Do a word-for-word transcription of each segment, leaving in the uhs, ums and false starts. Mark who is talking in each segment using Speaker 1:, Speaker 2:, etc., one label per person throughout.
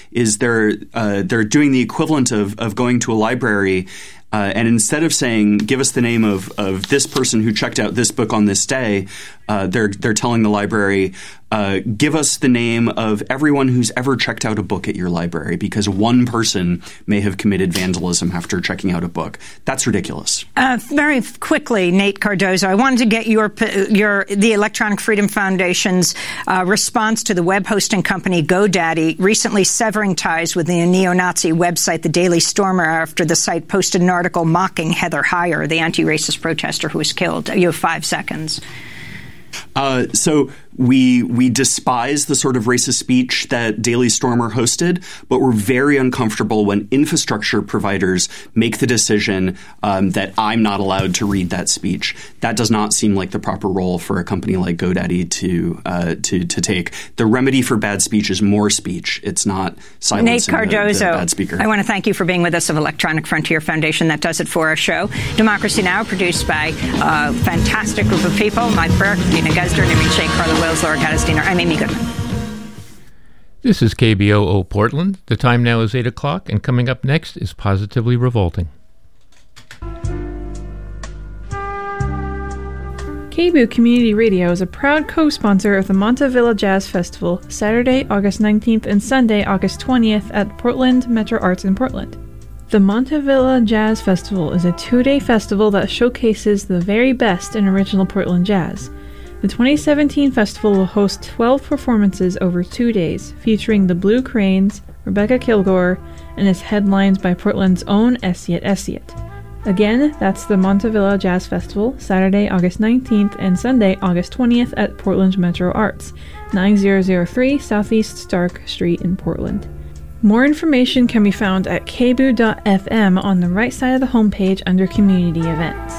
Speaker 1: is they're uh, they're doing the equivalent of of going to a library. Uh, and instead of saying, give us the name of, of this person who checked out this book on this day, uh, they're they're telling the library, uh, give us the name of everyone who's ever checked out a book at your library, because one person may have committed vandalism after checking out a book. That's ridiculous.
Speaker 2: Uh, very quickly, Nate Cardozo, I wanted to get your your the Electronic Freedom Foundation's uh, response to the web hosting company GoDaddy recently severing ties with the neo-Nazi website The Daily Stormer after the site posted an article mocking Heather Heyer, the anti-racist protester who was killed. You have five seconds.
Speaker 1: Uh, so we we despise the sort of racist speech that Daily Stormer hosted, but we're very uncomfortable when infrastructure providers make the decision um, that I'm not allowed to read that speech. That does not seem like the proper role for a company like GoDaddy to uh, to to take. The remedy for bad speech is more speech. It's not silencing
Speaker 2: Nate Cardozo,
Speaker 1: the, the bad speaker.
Speaker 2: I want to thank you for being with us of Electronic Frontier Foundation. That does it for our show. Democracy Now!, produced by a fantastic group of people. Mike Burke, Dina Guzder, Nireen Sheikh, Carla Wills, Laura Gaddis-Diener. I'm Amy Goodman.
Speaker 3: This is K B O O Portland. The time now is eight o'clock, and coming up next is Positively Revolting.
Speaker 4: K B O Community Radio is a proud co-sponsor of the Montavilla Jazz Festival, Saturday, August nineteenth and Sunday, August twentieth at Portland Metro Arts in Portland. The Montavilla Jazz Festival is a two-day festival that showcases the very best in original Portland jazz. The twenty seventeen festival will host twelve performances over two days, featuring the Blue Cranes, Rebecca Kilgore, and is headlined by Portland's own Esiet Esiet. Again, that's the Montavilla Jazz Festival, Saturday, August nineteenth and Sunday, August twentieth at Portland Metro Arts, nine thousand three Southeast Stark Street in Portland. More information can be found at k b o dot f m on the right side of the homepage under Community Events.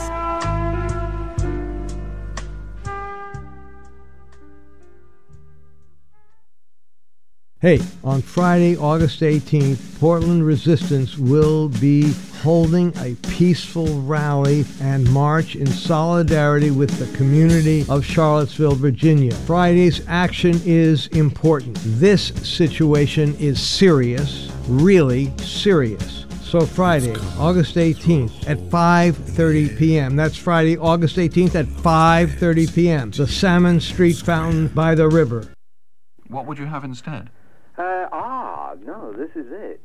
Speaker 5: Hey, on Friday, August eighteenth, Portland Resistance will be holding a peaceful rally and march in solidarity with the community of Charlottesville, Virginia. Friday's action is important. This situation is serious, really serious. So Friday, August eighteenth at five thirty p.m. That's Friday, August eighteenth at five thirty p.m. The Salmon Street Fountain by the river.
Speaker 6: What would you have instead?
Speaker 7: Uh, ah, no, this is it.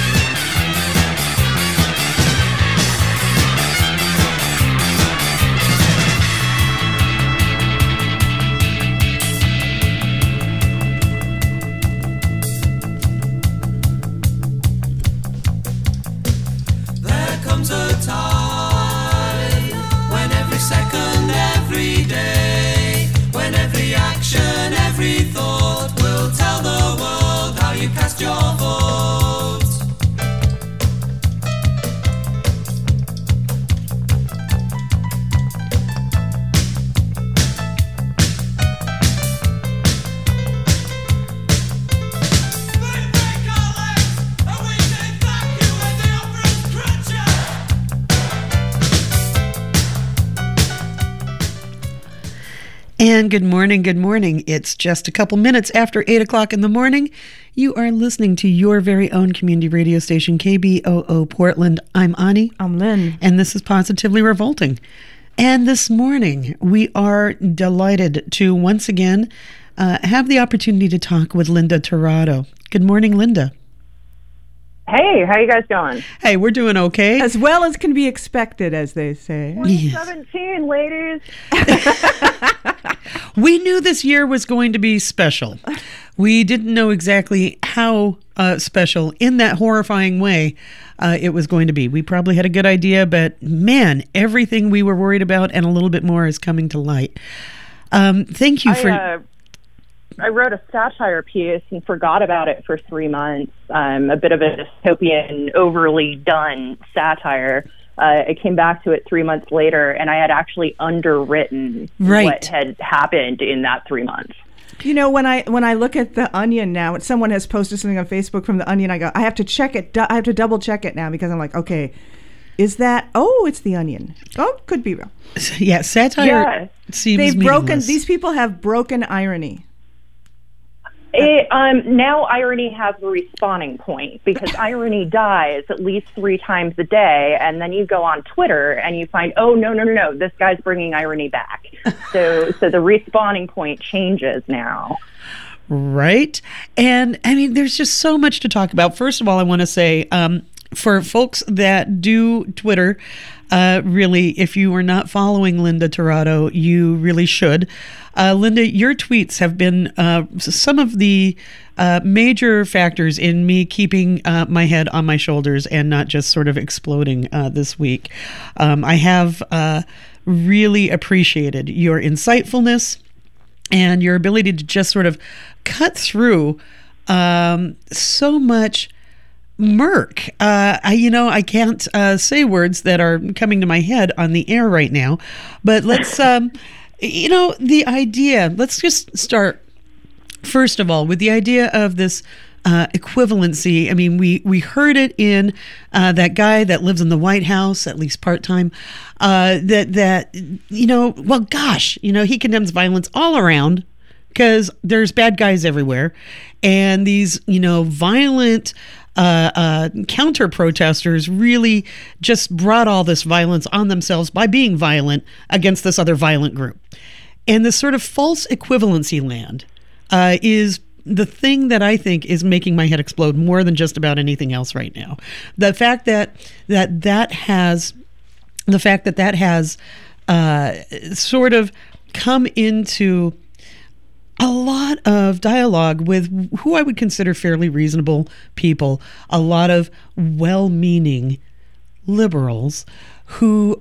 Speaker 8: There comes a time when every second, every day, when every action, every thought will tell the world how you cast your vote.
Speaker 9: And good morning, good morning. It's just a couple minutes after eight o'clock in the morning. You are listening to your very own community radio station, K B O O Portland. I'm Ani.
Speaker 4: I'm Lynn.
Speaker 9: And this is Positively Revolting. And this morning, we are delighted to once again uh, have the opportunity to talk with Linda Tirado. Good morning, Linda.
Speaker 10: Hey, how you guys doing?
Speaker 9: Hey, we're doing okay.
Speaker 11: As well as can be expected, as they say.
Speaker 10: twenty seventeen, ladies.
Speaker 9: We knew this year was going to be special. We didn't know exactly how uh, special, in that horrifying way, uh, it was going to be. We probably had a good idea, but man, everything we were worried about and a little bit more is coming to light. Um, thank you
Speaker 10: I,
Speaker 9: for...
Speaker 10: Uh, I wrote a satire piece and forgot about it for three months. Um, a bit of a dystopian, overly done satire. Uh, I came back to it three months later, and I had actually underwritten
Speaker 9: right.
Speaker 10: what had happened in that three months.
Speaker 11: You know, when I when I look at The Onion now, someone has posted something on Facebook from The Onion, I go, I have to check it. I have to double check it now because I'm like, okay, is that? Oh, it's The Onion. Oh, could be real.
Speaker 9: Yeah, satire
Speaker 10: yeah.
Speaker 9: seems
Speaker 11: They've
Speaker 9: meaningless.
Speaker 11: broken. These people have broken irony.
Speaker 10: It, um, now irony has a respawning point because irony dies at least three times a day, and then you go on Twitter and you find, oh no no no no, this guy's bringing irony back. So so the respawning point changes now.
Speaker 9: Right, and I mean, there's just so much to talk about. First of all, I want to say, um, for folks that do Twitter, uh, really, if you are not following Linda Tirado, you really should. Uh, Linda, your tweets have been uh, some of the uh, major factors in me keeping uh, my head on my shoulders and not just sort of exploding uh, this week. Um, I have uh, really appreciated your insightfulness and your ability to just sort of cut through um, so much murk. Uh, I, you know, I can't uh, say words that are coming to my head on the air right now, but let's... Um, You know, the idea, let's just start, first of all, with the idea of this uh, equivalency. I mean, we, we heard it in uh, that guy that lives in the White House, at least part-time, uh, that, that, you know, well, gosh, you know, he condemns violence all around because there's bad guys everywhere. And these, you know, violent Uh, uh, counter protesters really just brought all this violence on themselves by being violent against this other violent group. And this sort of false equivalency land uh, is the thing that I think is making my head explode more than just about anything else right now. The fact that that that has, the fact that that has uh, sort of come into a lot of dialogue with who I would consider fairly reasonable people, a lot of well-meaning liberals who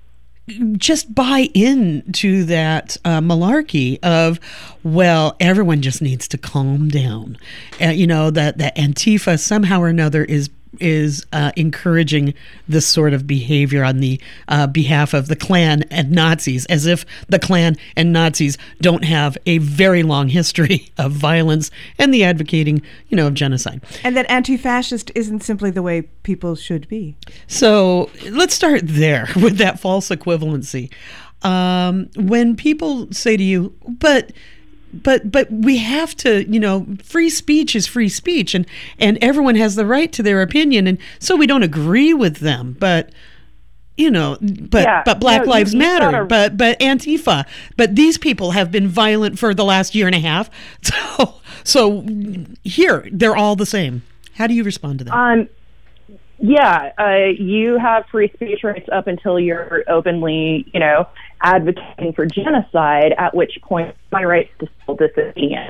Speaker 9: just buy into that uh, malarkey of, well, everyone just needs to calm down. Uh, you know, that, that Antifa somehow or another is is uh, encouraging this sort of behavior on the uh, behalf of the Klan and Nazis, as if the Klan and Nazis don't have a very long history of violence and the advocating, you know, of genocide.
Speaker 11: And that anti-fascist isn't simply the way people should be.
Speaker 9: So let's start there with that false equivalency. Um, when people say to you, but But but we have to, you know, free speech is free speech, and, and everyone has the right to their opinion, and so we don't agree with them. But, you know, but
Speaker 10: yeah,
Speaker 9: but Black
Speaker 10: no,
Speaker 9: Lives
Speaker 10: you, you
Speaker 9: Matter,
Speaker 10: gotta...
Speaker 9: but but Antifa, but these people have been violent for the last year and a half. So so here they're all the same. How do you respond to that?
Speaker 10: Um, yeah, uh, you have free speech rights up until you're openly, you know, advocating for genocide, at which point my rights to civil disobedience.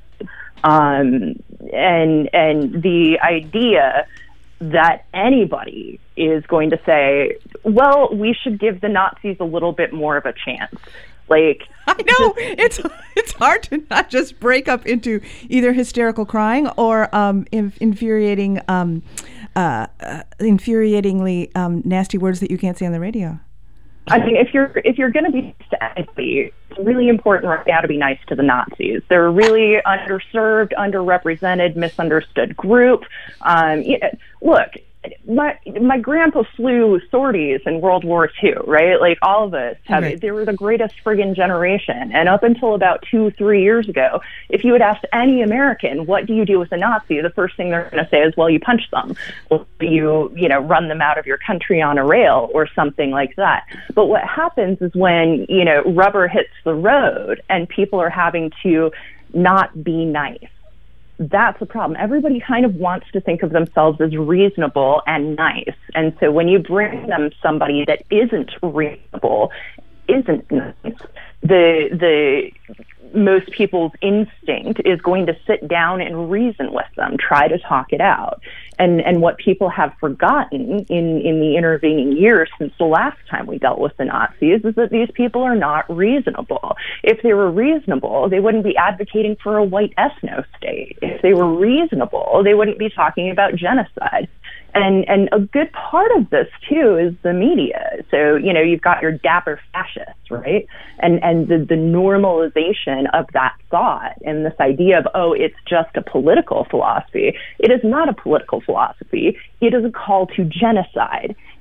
Speaker 10: Um, and and the idea that anybody is going to say, well, we should give the Nazis a little bit more of a chance. Like,
Speaker 11: I know it's it's hard to not just break up into either hysterical crying or um, inf- infuriating, um, uh, uh, infuriatingly um, nasty words that you can't say on the radio.
Speaker 10: I mean, if you're if you're going to be nice to anybody, it's really important right now to be nice to the Nazis. They're a really underserved, underrepresented, misunderstood group. Um, you know, look, my my grandpa slew sorties in World War Two, right? Like, all of us have. Right. They were the greatest friggin' generation. And up until about two, three years ago, if you had asked any American, what do you do with a Nazi? The first thing they're going to say is, well, you punch them. Well, you, you know, run them out of your country on a rail or something like that. But what happens is when, you know, rubber hits the road and people are having to not be nice. That's a problem. Everybody kind of wants to think of themselves as reasonable and nice. And so when you bring them somebody that isn't reasonable, isn't nice, the the most people's instinct is going to sit down and reason with them, try to talk it out. And and what people have forgotten in, in the intervening years since the last time we dealt with the Nazis is that these people are not reasonable. If they were reasonable, they wouldn't be advocating for a white ethno state. If they were reasonable, they wouldn't be talking about genocide. And and a good part of this, too, is the media. So, you know, you've got your dapper fascists, right? And and the, the normalization of that thought and this idea of, oh, it's just a political philosophy. It is not a political philosophy. It is a call to genocide.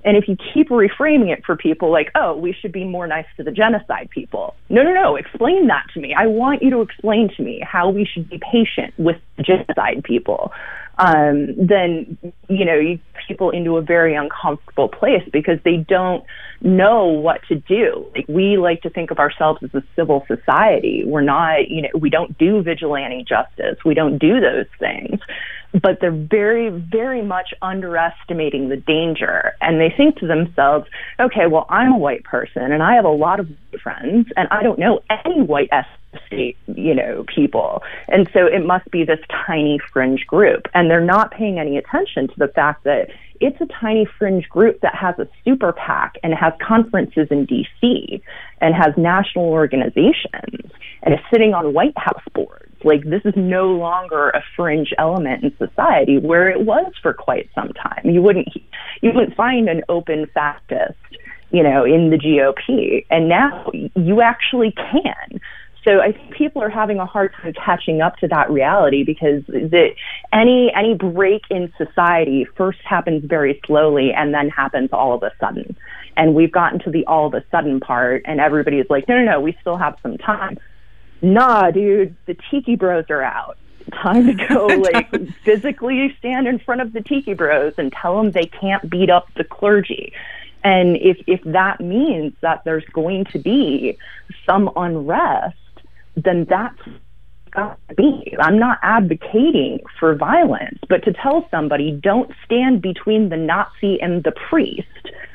Speaker 10: And if you keep reframing it for people like, oh, we should be more nice to the genocide people. No, no, no. Explain that to me. I want you to explain to me how we should be patient with the genocide people. Um, then, you know, you get people into a very uncomfortable place because they don't know what to do. Like, we like to think of ourselves as a civil society. We're not, you know, we don't do vigilante justice. We don't do those things. But they're very, very much underestimating the danger. And they think to themselves, okay, well, I'm a white person and I have a lot of friends and I don't know any white state, you know, people. And so it must be this tiny fringe group. And they're not paying any attention to the fact that it's a tiny fringe group that has a super PAC and has conferences in D C and has national organizations and is sitting on White House boards. Like, this is no longer a fringe element in society where it was for quite some time. You wouldn't, you wouldn't find an open fascist, you know, in the G O P. And now you actually can. So I think people are having a hard time catching up to that reality because the, any any break in society first happens very slowly and then happens all of a sudden. And we've gotten to the all of a sudden part, and everybody's like, no, no, no, we still have some time. Nah, dude, the Tiki Bros are out. Time to go, like, physically stand in front of the Tiki Bros and tell them they can't beat up the clergy. And if if that means that there's going to be some unrest, then that's got to be. I'm not advocating for violence, but to tell somebody, don't stand between the Nazi and the priest,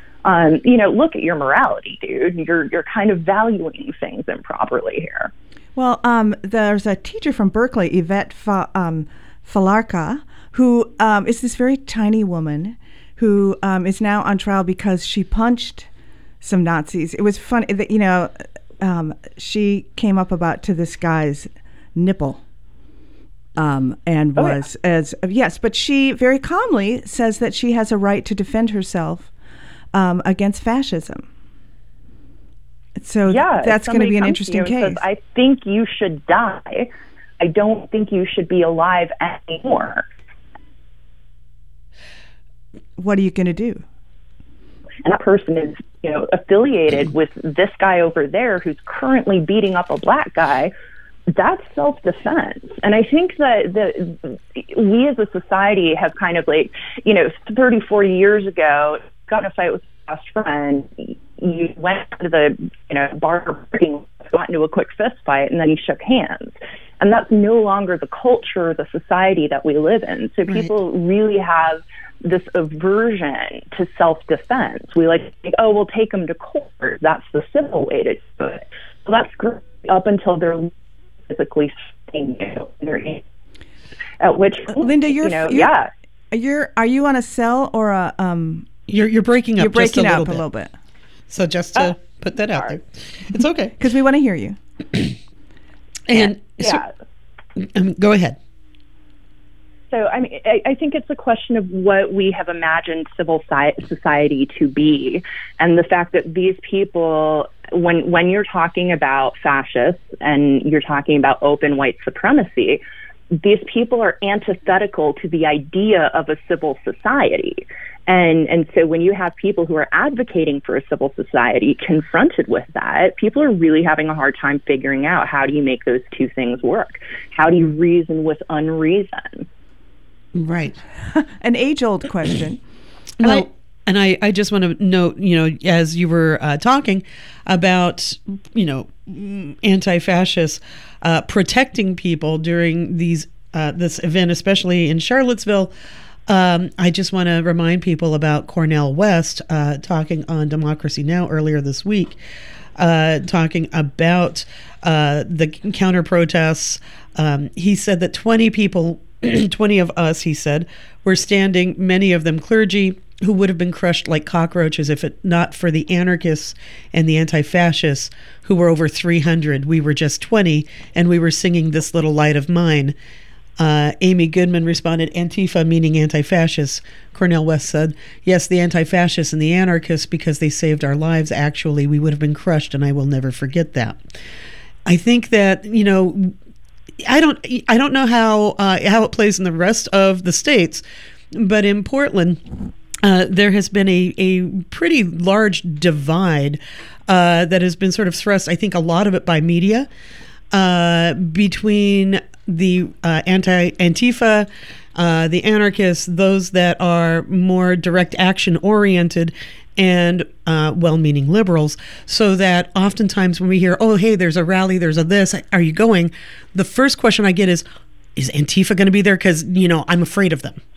Speaker 10: um, you know, look at your morality, dude. You're you're kind of valuing things improperly here.
Speaker 11: Well, um, there's a teacher from Berkeley, Yvette Fa- um, Falarka, who um, is this very tiny woman who um, is now on trial because she punched some Nazis. It was funny that, you know, um, she came up about to this guy's nipple um, and
Speaker 10: oh,
Speaker 11: was
Speaker 10: yeah.
Speaker 11: as yes, but she very calmly says that she has a right to defend herself um, against fascism. So
Speaker 10: yeah,
Speaker 11: that's going to be an interesting case.
Speaker 10: Says, I think you should die. I don't think you should be alive anymore.
Speaker 11: What are you going to do?
Speaker 10: And that person is, you know, affiliated with this guy over there who's currently beating up a black guy. That's self-defense. And I think that the, we as a society have kind of like, you know, thirty, forty years ago, got in a fight with a best friend. You went to the, you know, bar, got into a quick fist fight, and then you shook hands. And that's no longer the culture, the society that we live in. So people right. really have this aversion to self-defense. We like to think, oh, we'll take them to court. That's the civil way to do it. So that's great up until they're physically seeing you. At which point,
Speaker 11: Linda, you're,
Speaker 10: you know,
Speaker 11: you're,
Speaker 10: yeah.
Speaker 11: You're, are you on a cell or a... Um,
Speaker 9: you're, you're breaking up
Speaker 11: You're breaking
Speaker 9: just a
Speaker 11: up
Speaker 9: little
Speaker 11: a
Speaker 9: bit.
Speaker 11: little bit.
Speaker 9: So just to
Speaker 10: oh,
Speaker 9: put that out
Speaker 10: sorry.
Speaker 9: there. It's okay.
Speaker 11: Because we want to hear you.
Speaker 9: and
Speaker 10: yeah.
Speaker 9: So, um, go ahead.
Speaker 10: So, I mean, I, I think it's a question of what we have imagined civil society to be, and the fact that these people, when when you're talking about fascists and you're talking about open white supremacy, these people are antithetical to the idea of a civil society. And and so when you have people who are advocating for a civil society confronted with that, people are really having a hard time figuring out, how do you make those two things work? How do you reason with unreason?
Speaker 9: Right.
Speaker 11: An age-old question.
Speaker 9: Well, I, and I, I just want to note, you know, as you were uh, talking about, you know, anti-fascists uh, protecting people during these uh, this event, especially in Charlottesville, um, I just want to remind people about Cornel West uh, talking on Democracy Now! Earlier this week, uh, talking about uh, the counter-protests. Um, he said that twenty people, twenty of us, he said, were standing, many of them clergy, who would have been crushed like cockroaches if it not for the anarchists and the anti-fascists, who were over three hundred. We were just twenty, and we were singing This Little Light of Mine. Uh, Amy Goodman responded, Antifa meaning anti-fascists. Cornel West said, yes, the anti-fascists and the anarchists, because they saved our lives. Actually, we would have been crushed, and I will never forget that. I think that, you know, I don't I don't know how uh, how it plays in the rest of the states, but in Portland, uh, there has been a, a pretty large divide uh, that has been sort of thrust, I think a lot of it by media, uh, between the uh, anti-Antifa, uh, the anarchists, those that are more direct action oriented, and uh, well-meaning liberals, so that oftentimes when we hear, oh, hey, there's a rally, there's a this, are you going? The first question I get is, is Antifa going to be there? Because, you know, I'm afraid of them.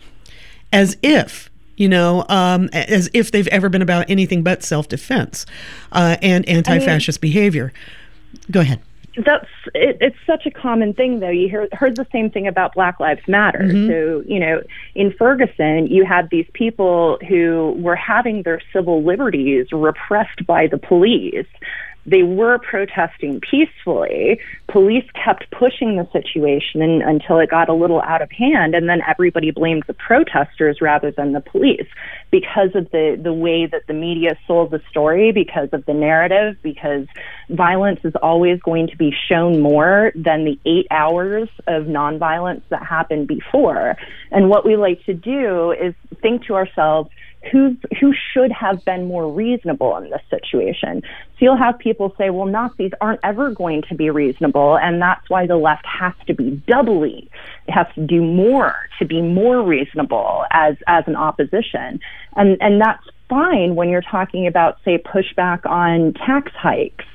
Speaker 9: As if, you know, um, as if they've ever been about anything but self-defense uh, and anti-fascist I mean, behavior. Go ahead.
Speaker 10: That's it, it's such a common thing, though. You hear, heard the same thing about Black Lives Matter. Mm-hmm. So, you know, in Ferguson, you had these people who were having their civil liberties repressed by the police. They were protesting peacefully. Police kept pushing the situation in, until it got a little out of hand, and then everybody blamed the protesters rather than the police because of the, the way that the media sold the story, because of the narrative, because violence is always going to be shown more than the eight hours of nonviolence that happened before. And what we like to do is think to ourselves, Who, who should have been more reasonable in this situation? So you'll have people say, well, Nazis aren't ever going to be reasonable, and that's why the left has to be doubly, it has to do more to be more reasonable as, as an opposition. And, and that's fine when you're talking about, say, pushback on tax hikes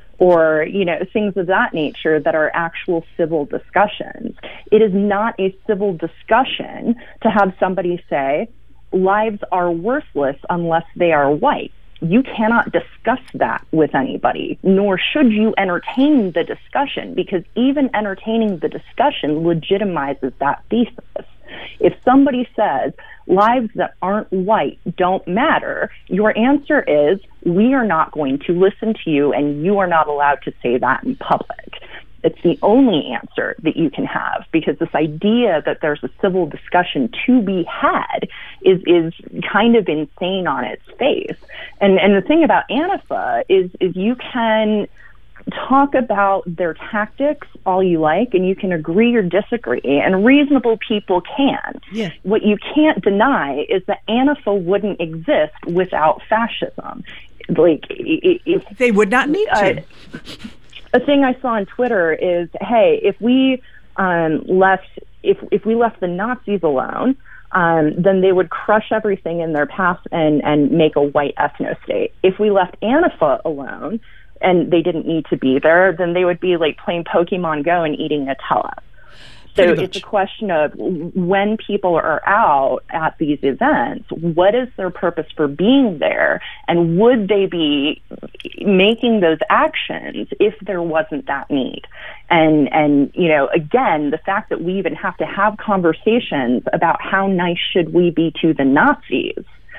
Speaker 10: or, you know, things of that nature that are actual civil discussions. It is not a civil discussion to have somebody say, lives are worthless unless they are white. You cannot discuss that with anybody, nor should you entertain the discussion, because even entertaining the discussion legitimizes that thesis. If somebody says lives that aren't white don't matter, your answer is, we are not going to listen to you, and you are not allowed to say that in public. It's the only answer that you can have, because this idea that there's a civil discussion to be had is is kind of insane on its face. And and the thing about Antifa is is you can talk about their tactics all you like, and you can agree or disagree, and reasonable people can.
Speaker 9: Yeah.
Speaker 10: What you can't deny is that Antifa wouldn't exist without fascism. Like, if
Speaker 11: they would not need to.
Speaker 10: Uh, A thing I saw on Twitter is, hey, if we um, left, if if we left the Nazis alone, um, then they would crush everything in their path and and make a white ethno-state. If we left Antifa alone, and they didn't need to be there, then they would be like playing Pokemon Go and eating Nutella. So it's a question of when people are out at these events, what is their purpose for being there? And would they be making those actions if there wasn't that need? And, and you know, again, the fact that we even have to have conversations about how nice should we be to the Nazis.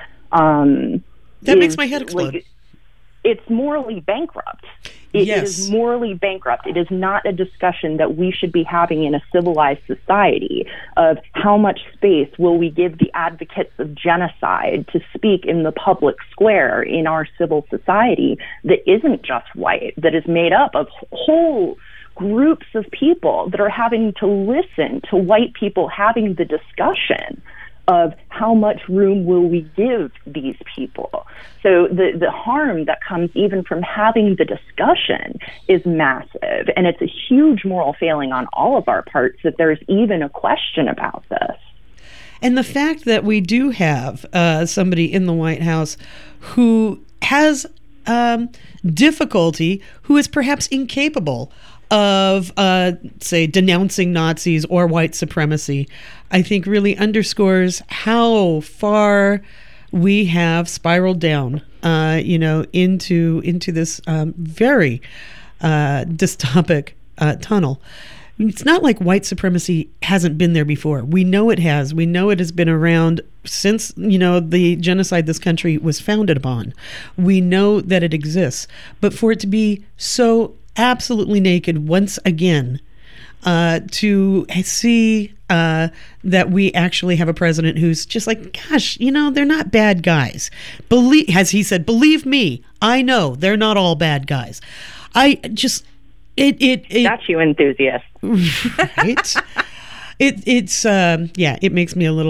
Speaker 10: Um,
Speaker 9: that makes my head explode.
Speaker 10: Like, it's morally bankrupt. It,
Speaker 9: yes.
Speaker 10: it is morally bankrupt. It is not a discussion that we should be having in a civilized society of how much space will we give the advocates of genocide to speak in the public square in our civil society that isn't just white, that is made up of whole groups of people that are having to listen to white people having the discussion of how much room will we give these people. So the, the harm that comes even from having the discussion is massive, and it's a huge moral failing on all of our parts that there's even a question about this.
Speaker 9: And the fact that we do have uh, somebody in the White House who has um, difficulty, who is perhaps incapable of, uh, say, denouncing Nazis or white supremacy, I think really underscores how far we have spiraled down, uh, you know, into into this um, very uh, dystopic uh, tunnel. It's not like white supremacy hasn't been there before. We know it has. We know it has been around since, you know, the genocide this country was founded upon. We know that it exists. But for it to be so absolutely naked once again, uh, to see uh, that we actually have a president who's just like, gosh, you know, they're not bad guys. Believe, as he said, believe me, I know they're not all bad guys. I just, it, it, it
Speaker 10: statue enthusiast,
Speaker 9: right? it, it's, um, yeah, it makes me a little,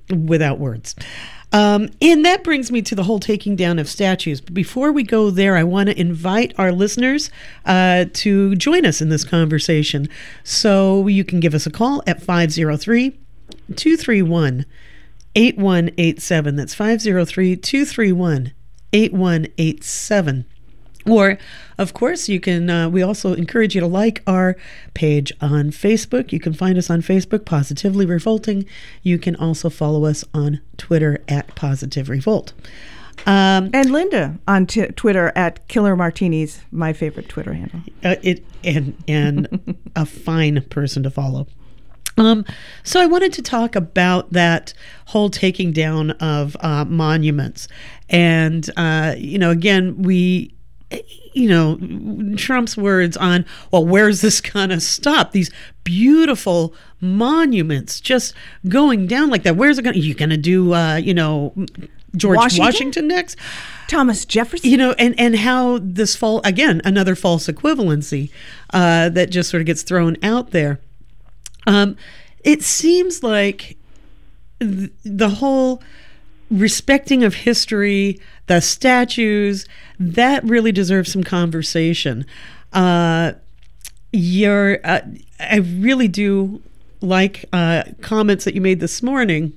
Speaker 9: without words. Um, and that brings me to the whole taking down of statues. But before we go there, I want to invite our listeners uh, to join us in this conversation. So you can give us a call at five oh three, two three one, eight one eight seven. That's five oh three, two three one, eight one eight seven. Or, of course, you can. Uh, we also encourage you to like our page on Facebook. You can find us on Facebook, Positively Revolting. You can also follow us on Twitter at Positive Revolt. Um,
Speaker 11: and Linda on t- Twitter at Killer Martinis, my favorite Twitter handle.
Speaker 9: Uh, it and and a fine person to follow. Um, so I wanted to talk about that whole taking down of uh, monuments, and uh, you know, again, we. You know, Trump's words on, well, where's this going to stop? These beautiful monuments just going down like that. Where's it going to, are you going to do, uh, you know, George Washington? Washington next?
Speaker 11: Thomas Jefferson?
Speaker 9: You know, and, and how this fall, again, another false equivalency uh, that just sort of gets thrown out there. Um, it seems like th- the whole respecting of history, the statues, that really deserves some conversation. Uh, you're, uh, I really do like uh, comments that you made this morning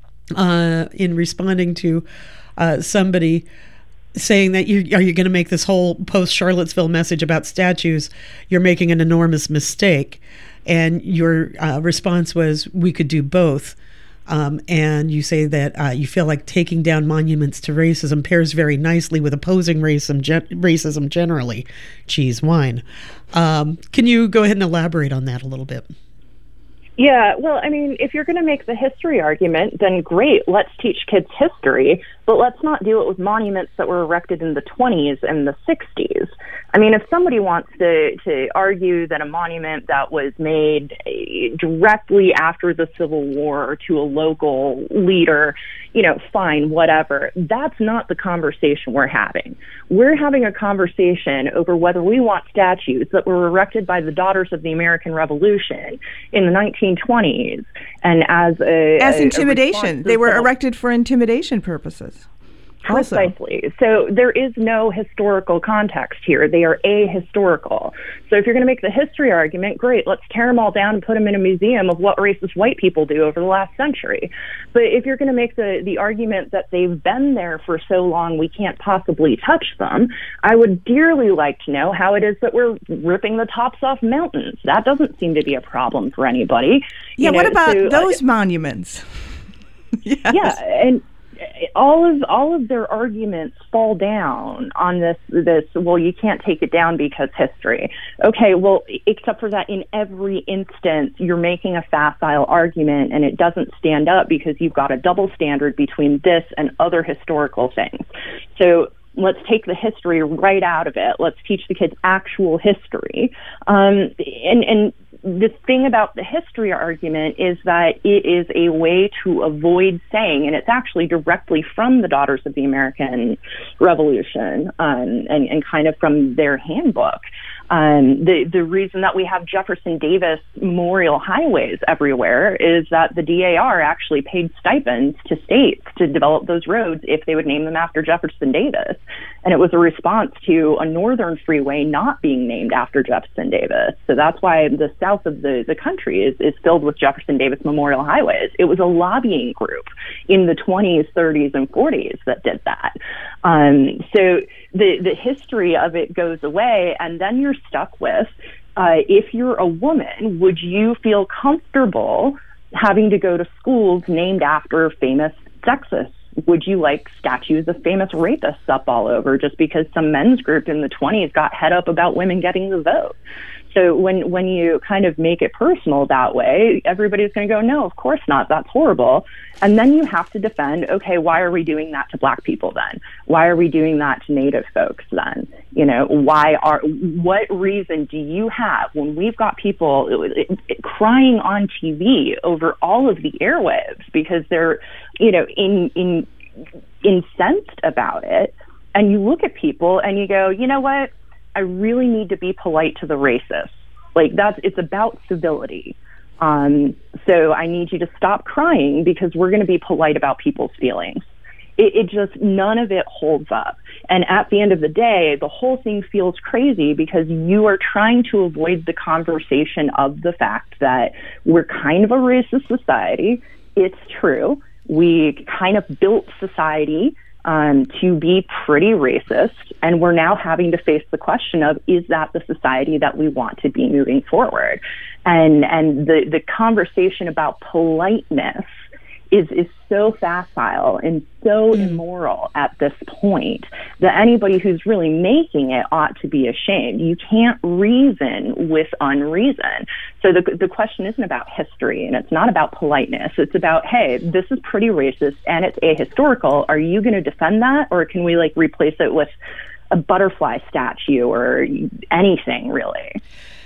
Speaker 9: uh, in responding to uh, somebody saying that you are you going to make this whole post-Charlottesville message about statues? You're making an enormous mistake. And your uh, response was, we could do both. Um, and you say that uh, you feel like taking down monuments to racism pairs very nicely with opposing racism, gen- racism generally. Cheese, wine. Um, can you go ahead and elaborate on that a little bit?
Speaker 10: Yeah, well, I mean, if you're going to make the history argument, then great, let's teach kids history, but let's not do it with monuments that were erected in the twenties and the sixties. I mean, if somebody wants to, to argue that a monument that was made directly after the Civil War to a local leader, you know, fine, whatever, that's not the conversation we're having. We're having a conversation over whether we want statues that were erected by the Daughters of the American Revolution in the nineteen twenties and as a
Speaker 11: as
Speaker 10: a,
Speaker 11: intimidation.
Speaker 10: A
Speaker 11: they were erected for intimidation purposes.
Speaker 10: Precisely. Also. So there is no historical context here. They are ahistorical. So if you're going to make the history argument, great, let's tear them all down and put them in a museum of what racist white people do over the last century. But if you're going to make the, the argument that they've been there for so long we can't possibly touch them, I would dearly like to know how it is that we're ripping the tops off mountains. That doesn't seem to be a problem for anybody.
Speaker 11: Yeah,
Speaker 10: you know,
Speaker 11: what about
Speaker 10: so,
Speaker 11: those
Speaker 10: uh,
Speaker 11: monuments? Yes.
Speaker 10: Yeah, and all of all of their arguments fall down on this this well, you can't take it down because history. Okay, well, except for that, in every instance you're making a facile argument and it doesn't stand up because you've got a double standard between this and other historical things. So let's take the history right out of it. Let's teach the kids actual history. Um, and and the thing about the history argument is that it is a way to avoid saying, and it's actually directly from the Daughters of the American Revolution, um, and, and kind of from their handbook. Um, the, the reason that we have Jefferson Davis memorial highways everywhere is that the D A R actually paid stipends to states to develop those roads if they would name them after Jefferson Davis. And it was a response to a northern freeway not being named after Jefferson Davis. So that's why the south of the, the country is, is filled with Jefferson Davis memorial highways. It was a lobbying group in the twenties, thirties, and forties that did that. Um, so the, the history of it goes away, and then you're stuck with, uh, if you're a woman, would you feel comfortable having to go to schools named after famous sexists? Would you like statues of famous rapists up all over just because some men's group in the twenties got head up about women getting the vote? So when, when you kind of make it personal that way, everybody's going to go, no, of course not. That's horrible. And then you have to defend, okay, why are we doing that to black people then? Why are we doing that to Native folks then? You know, why are, what reason do you have when we've got people it, it, crying on T V over all of the airwaves because they're, you know, in, in, incensed about it? And you look at people and you go, you know what? I really need to be polite to the racists. Like that's, it's about civility. Um, so I need you to stop crying because we're going to be polite about people's feelings. It, it just, none of it holds up. And at the end of the day, the whole thing feels crazy because you are trying to avoid the conversation of the fact that we're kind of a racist society. It's true. We kind of built society um, to be pretty racist, and we're now having to face the question of, is that the society that we want to be moving forward? And and the, the conversation about politeness is is so facile and so mm. immoral at this point that anybody who's really making it ought to be ashamed. You can't reason with unreason. So the the question isn't about history, and it's not about politeness. It's about, hey, this is pretty racist and it's ahistorical. Are you going to defend that, or can we like replace it with a butterfly statue or anything really?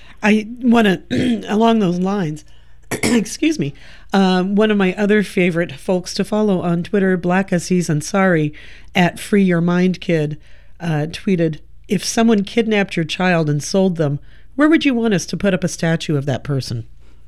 Speaker 9: I want to, along those lines, excuse me, um, one of my other favorite folks to follow on Twitter, Black Aziz Ansari, at Free Your Mind Kid, uh, tweeted, if someone kidnapped your child and sold them, where would you want us to put up a statue of that person?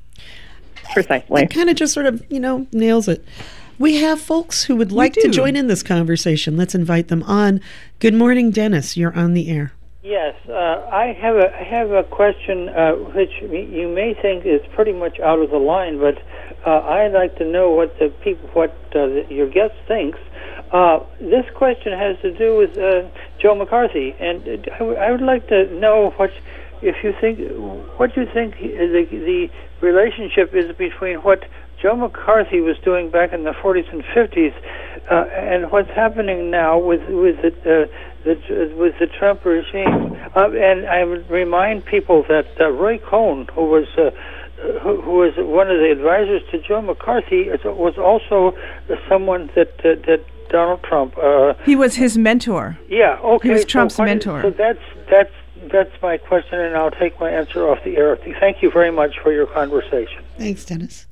Speaker 10: Precisely.
Speaker 9: It kind of just sort of, you know, nails it. We have folks who would like to join in this conversation. Let's invite them on. Good morning, Dennis. You're on the air.
Speaker 12: Yes, uh, I have a I have a question uh, which you may think is pretty much out of the line, but uh, I'd like to know what the people, what uh, the, your guest thinks. Uh, this question has to do with uh, Joe McCarthy, and I, w- I would like to know what, if you think, what you think the the relationship is between what Joe McCarthy was doing back in the forties and fifties uh, and what's happening now with with the. Uh, The, with the Trump regime, uh, and I would remind people that uh, Roy Cohn, who was uh, who, who was one of the advisors to Joe McCarthy, was also someone that uh, that Donald Trump. Uh,
Speaker 11: he was his mentor.
Speaker 12: Yeah, okay.
Speaker 11: He was Trump's
Speaker 12: so what,
Speaker 11: mentor.
Speaker 12: So that's that's that's my question, and I'll take my answer off the air. Thank you very much for your conversation.
Speaker 9: Thanks, Dennis.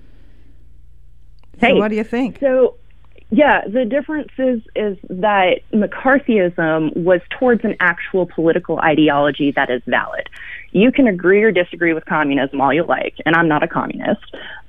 Speaker 10: Hey,
Speaker 11: so what do you think?
Speaker 10: So. Yeah, the difference is, is that McCarthyism was towards an actual political ideology that is valid. You can agree or disagree with communism all you like, and I'm not a communist,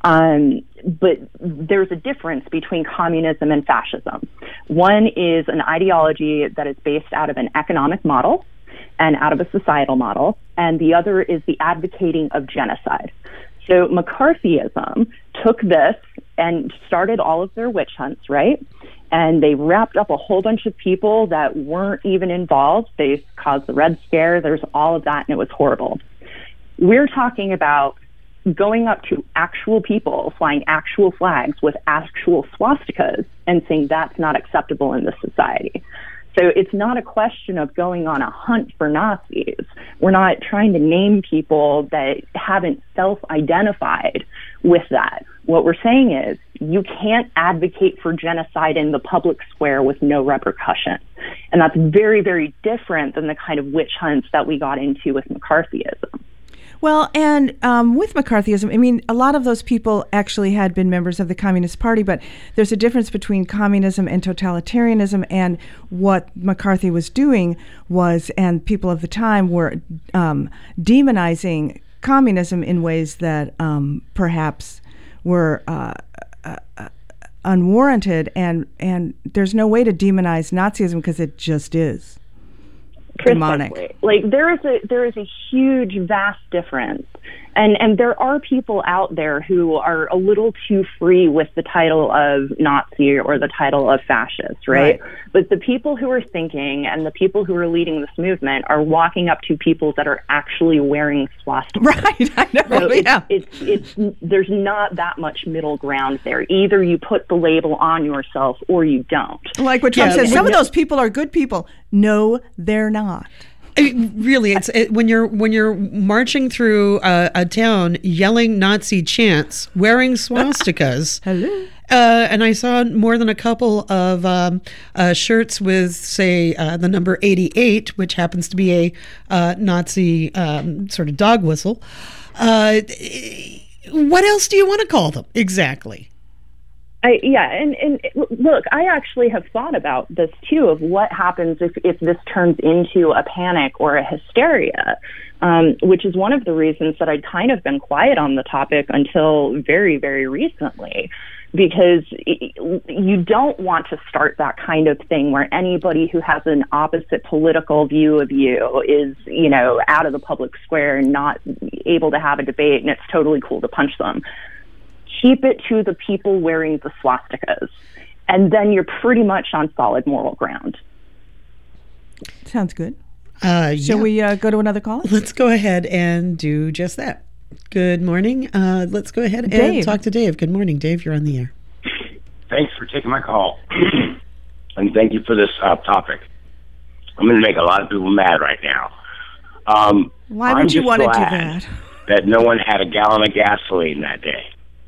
Speaker 10: um, but there's a difference between communism and fascism. One is an ideology that is based out of an economic model and out of a societal model, and the other is the advocating of genocide. So McCarthyism took this and started all of their witch hunts, right? And they wrapped up a whole bunch of people that weren't even involved. They caused the Red Scare. There's all of that, and it was horrible. We're talking about going up to actual people, flying actual flags with actual swastikas, and saying that's not acceptable in this society. So it's not a question of going on a hunt for Nazis. We're not trying to name people that haven't self-identified with that. What we're saying is you can't advocate for genocide in the public square with no repercussion. And that's very, very different than the kind of witch hunts that we got into with McCarthyism.
Speaker 11: Well, and um, with McCarthyism, I mean, a lot of those people actually had been members of the Communist Party, but there's a difference between communism and totalitarianism, and what McCarthy was doing was, and people of the time were um, demonizing communism in ways that um, perhaps were uh, uh, uh, unwarranted, and, and there's no way to demonize Nazism because it just is. Demonic.
Speaker 10: Precisely. Like there is a there is a huge, vast difference, and and there are people out there who are a little too free with the title of Nazi or the title of fascist, right? right? But the people who are thinking and the people who are leading this movement are walking up to people that are actually wearing swastikas.
Speaker 11: Right, I know.
Speaker 10: So
Speaker 11: yeah.
Speaker 10: it's, it's it's there's not that much middle ground there. Either you put the label on yourself or you don't.
Speaker 11: Like what Trump
Speaker 10: yeah,
Speaker 11: says, some of those people are good people. No, they're not.
Speaker 9: I mean, really, it's it, when you're when you're marching through a, a town yelling Nazi chants, wearing swastikas.
Speaker 11: Hello.
Speaker 9: Uh, and I saw more than a couple of um, uh, shirts with, say, uh, the number eighty-eight, which happens to be a uh, Nazi um, sort of dog whistle. Uh, what else do you want to call them exactly?
Speaker 10: I, yeah, and, and look, I actually have thought about this too, of what happens if, if this turns into a panic or a hysteria, um, which is one of the reasons that I'd kind of been quiet on the topic until very, very recently, because you don't want to start that kind of thing where anybody who has an opposite political view of you is, you know, out of the public square and not able to have a debate, and it's totally cool to punch them. Keep it to the people wearing the swastikas, and then you're pretty much on solid moral ground.
Speaker 11: Sounds good.
Speaker 9: Uh,
Speaker 11: Shall
Speaker 9: yeah.
Speaker 11: we uh, go to another call?
Speaker 9: Let's go ahead and do just that. Good morning. Uh, let's go ahead
Speaker 11: Dave.
Speaker 9: and talk to Dave. Good morning, Dave. You're on the air.
Speaker 13: Thanks for taking my call. And thank you for this uh, topic. I'm going to make a lot of people mad right now. Um,
Speaker 11: Why
Speaker 13: I'm
Speaker 11: would you
Speaker 13: just
Speaker 11: want to do
Speaker 13: glad
Speaker 11: that?
Speaker 13: that no one had a gallon of gasoline that day.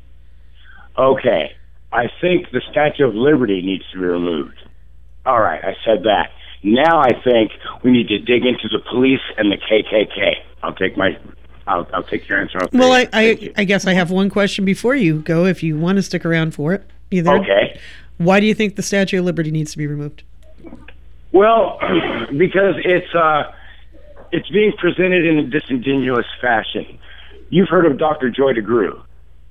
Speaker 13: Okay, I think the Statue of Liberty needs to be removed. All right, I said that. Now I think we need to dig into the police and the K K K. I'll take my, I'll, I'll take your answer.
Speaker 9: Well, I, I, I guess I have one question before you go, if you want to stick around for it. You there?
Speaker 13: Okay.
Speaker 9: Why do you think the Statue of Liberty needs to be removed?
Speaker 13: Well, because it's uh, it's being presented in a disingenuous fashion. You've heard of Doctor Joy DeGruy.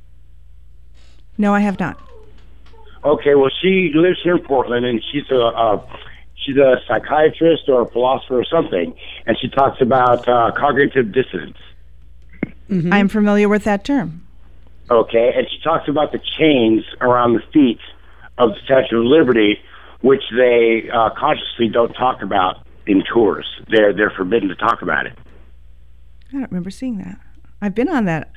Speaker 11: No, I have not.
Speaker 13: Okay, well, she lives here in Portland, and she's a uh, she's a psychiatrist or a philosopher or something, and she talks about uh, cognitive dissonance.
Speaker 11: Mm-hmm. I'm familiar with that term.
Speaker 13: Okay, and she talks about the chains around the feet of the Statue of Liberty, which they uh, consciously don't talk about in tours. They're they're forbidden to talk about it.
Speaker 11: I don't remember seeing that. I've been on that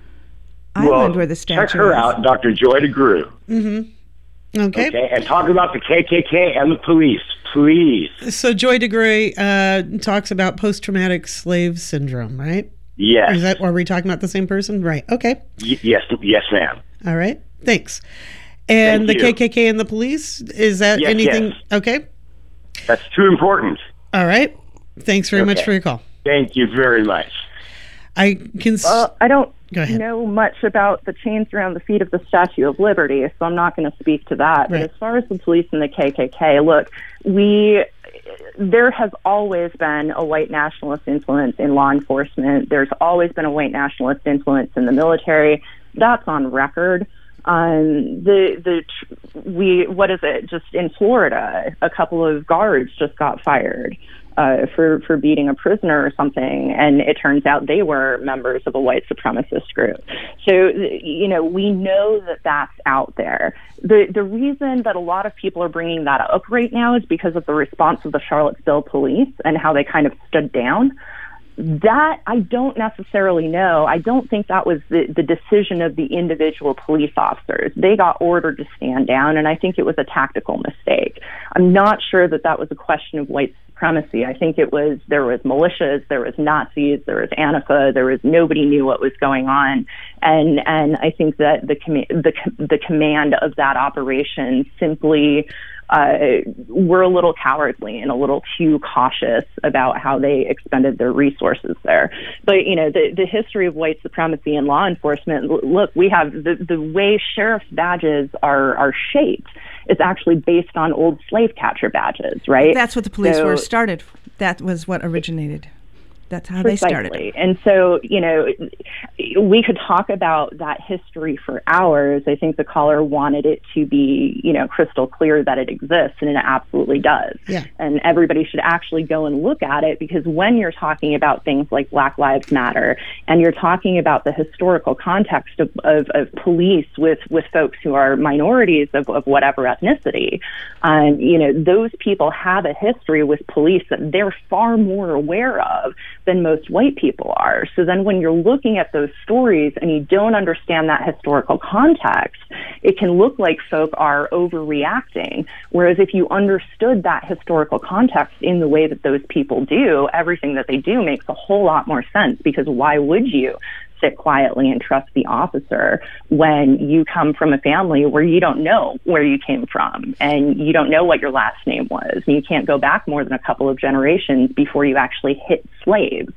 Speaker 11: island
Speaker 13: well,
Speaker 11: where the statue
Speaker 13: check her
Speaker 11: is.
Speaker 13: out, Doctor Joy DeGruy.
Speaker 9: Mm-hmm. Okay.
Speaker 13: Okay, and talk about the K K K and the police, please.
Speaker 9: So Joy DeGruy uh, talks about post-traumatic slave syndrome, right?
Speaker 13: Yes.
Speaker 9: Is that, are we talking about the same person? Right. Okay.
Speaker 13: Y- yes, yes, ma'am.
Speaker 9: All right. Thanks. And
Speaker 13: Thank
Speaker 9: the
Speaker 13: you.
Speaker 9: K K K and the police, is that
Speaker 13: Yes,
Speaker 9: anything?
Speaker 13: yes.
Speaker 9: Okay.
Speaker 13: That's too important.
Speaker 9: All right. Thanks very much
Speaker 13: Okay.
Speaker 9: for your call.
Speaker 13: Thank you very much.
Speaker 9: I can. S-
Speaker 10: Well, I don't
Speaker 9: Go ahead.
Speaker 10: know much about the chains around the feet of the Statue of Liberty, so I'm not going to speak to that.
Speaker 9: Right.
Speaker 10: But as far as the police and the K K K, look, we there has always been a white nationalist influence in law enforcement. There's always been a white nationalist influence in the military. That's on record. Um, the the we what is it? Just in Florida, a couple of guards just got fired uh, for for beating a prisoner or something, and it turns out they were members of a white supremacist group. So you know we know that that's out there. The the reason that a lot of people are bringing that up right now is because of the response of the Charlottesville police and how they kind of stood down. That I don't necessarily know. I don't think that was the, the decision of the individual police officers. They got ordered to stand down, and I think it was a tactical mistake. I'm not sure that that was a question of white supremacy. I think it was there was militias, there was Nazis, there was Antifa, there was nobody knew what was going on, and and I think that the com- the the command of that operation simply. Uh, were a little cowardly and a little too cautious about how they expended their resources there. But, you know, the, the history of white supremacy in law enforcement, l- look, we have the, the way sheriff's badges are, are shaped. It's actually based on old slave catcher badges, right?
Speaker 11: That's what the police
Speaker 10: So-
Speaker 11: were started. That was what originated. That's how
Speaker 10: Precisely.
Speaker 11: they started.
Speaker 10: And so, you know, we could talk about that history for hours. I think the caller wanted it to be, you know, crystal clear that it exists, and it absolutely does.
Speaker 9: Yeah.
Speaker 10: And everybody should actually go and look at it, because when you're talking about things like Black Lives Matter, and you're talking about the historical context of, of, of police with, with folks who are minorities of, of whatever ethnicity, um, you know, those people have a history with police that they're far more aware of than most white people are. So then when you're looking at those stories and you don't understand that historical context, it can look like folk are overreacting. Whereas if you understood that historical context in the way that those people do, everything that they do makes a whole lot more sense, because why would you sit quietly and trust the officer when you come from a family where you don't know where you came from and you don't know what your last name was, and you can't go back more than a couple of generations before you actually hit slaves?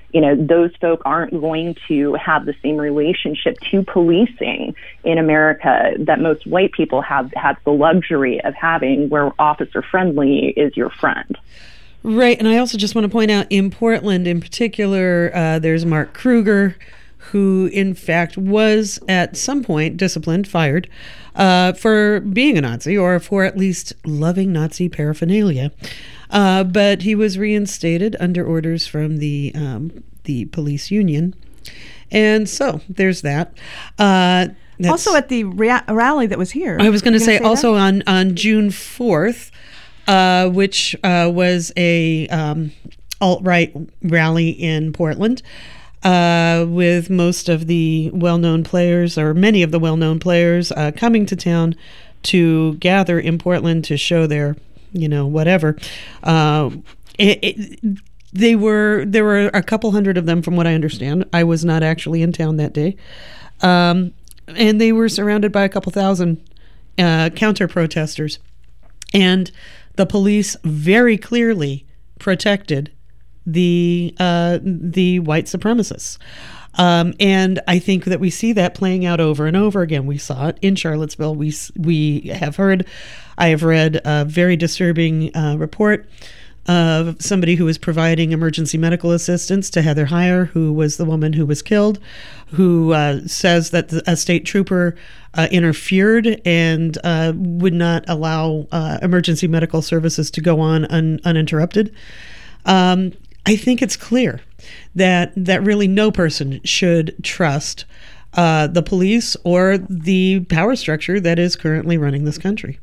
Speaker 10: you know, those folk aren't going to have the same relationship to policing in America that most white people have had the luxury of having, where officer friendly is your friend.
Speaker 9: Right. And I also just want to point out in Portland in particular, uh, there's Mark Kruger, who in fact was at some point disciplined, fired, uh, for being a Nazi or for at least loving Nazi paraphernalia. Uh, but he was reinstated under orders from the um, the police union. And so there's that. Uh,
Speaker 11: also at the rea- rally that was here.
Speaker 9: I was going to say,
Speaker 11: say
Speaker 9: also
Speaker 11: that?
Speaker 9: on, on June fourth, uh, which uh, was a um, alt-right rally in Portland, uh, with most of the well-known players, or many of the well-known players, uh, coming to town to gather in Portland to show their, you know, whatever. Uh, it, it, they were there were a couple hundred of them, from what I understand. I was not actually in town that day, um, and they were surrounded by a couple thousand uh, counter-protesters, and the police very clearly protected the uh, the white supremacists. Um, and I think that we see that playing out over and over again. We saw it in Charlottesville. We we have heard, I have read a very disturbing uh, report of somebody who was providing emergency medical assistance to Heather Heyer, who was the woman who was killed, who uh, says that the, a state trooper uh, interfered and uh, would not allow uh, emergency medical services to go on un, uninterrupted. Um, I think it's clear that that really no person should trust uh, the police or the power structure that is currently running this country.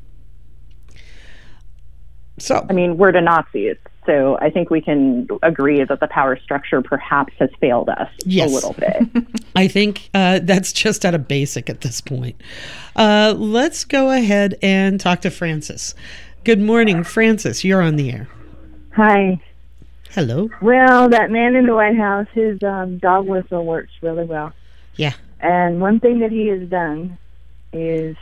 Speaker 9: So,
Speaker 10: I mean, we're the Nazis, so I think we can agree that the power structure perhaps has failed us
Speaker 9: yes.
Speaker 10: a little bit.
Speaker 9: I think uh, that's just at a basic at this point. Uh, let's go ahead and talk to Francis. Good morning, Francis. You're on the air.
Speaker 14: Hi.
Speaker 9: Hello.
Speaker 14: Well, that man in the White House, his um, dog whistle works really well.
Speaker 9: Yeah.
Speaker 14: And one thing that he has done is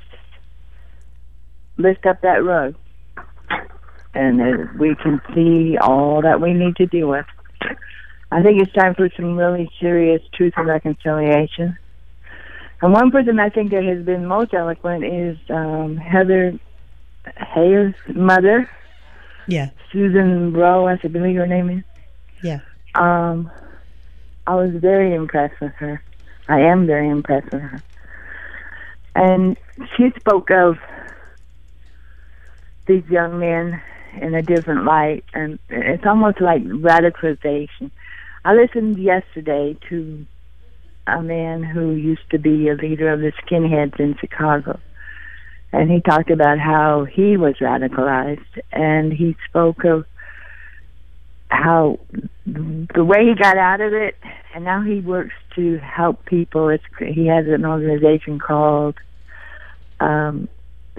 Speaker 14: lift up that rug. And uh, we can see all that we need to deal with. I think it's time for some really serious truth and reconciliation. And one person I think that has been most eloquent is um, Heather Heyer's mother.
Speaker 9: Yeah.
Speaker 14: Susan Rowe, I believe her name is.
Speaker 9: Yeah.
Speaker 14: Um, I was very impressed with her. I am very impressed with her. And she spoke of these young men in a different light, and it's almost like radicalization. I listened yesterday to a man who used to be a leader of the skinheads in Chicago, and he talked about how he was radicalized, and he spoke of how the way he got out of it, and now he works to help people. It's, he has an organization called um,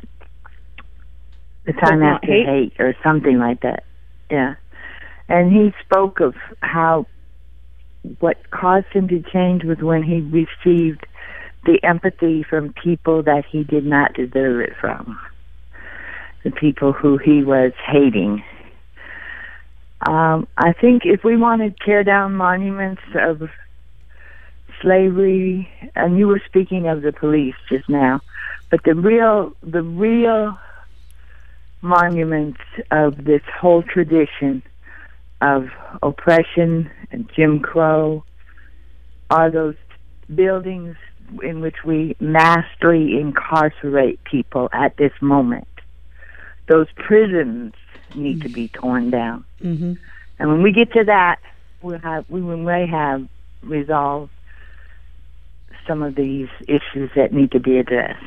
Speaker 14: The Time After Hate. Hate or something like that. Yeah. And he spoke of how what caused him to change was when he received the empathy from people that he did not deserve it from, the people who he was hating. Um, I think if we want to tear down monuments of slavery, and you were speaking of the police just now, but the real, the real monuments of this whole tradition of oppression and Jim Crow are those buildings in which we massively incarcerate people at this moment. Those prisons need mm-hmm. to be torn down.
Speaker 9: Mm-hmm.
Speaker 14: And when we get to that, we'll have, we may have resolved some of these issues that need to be addressed.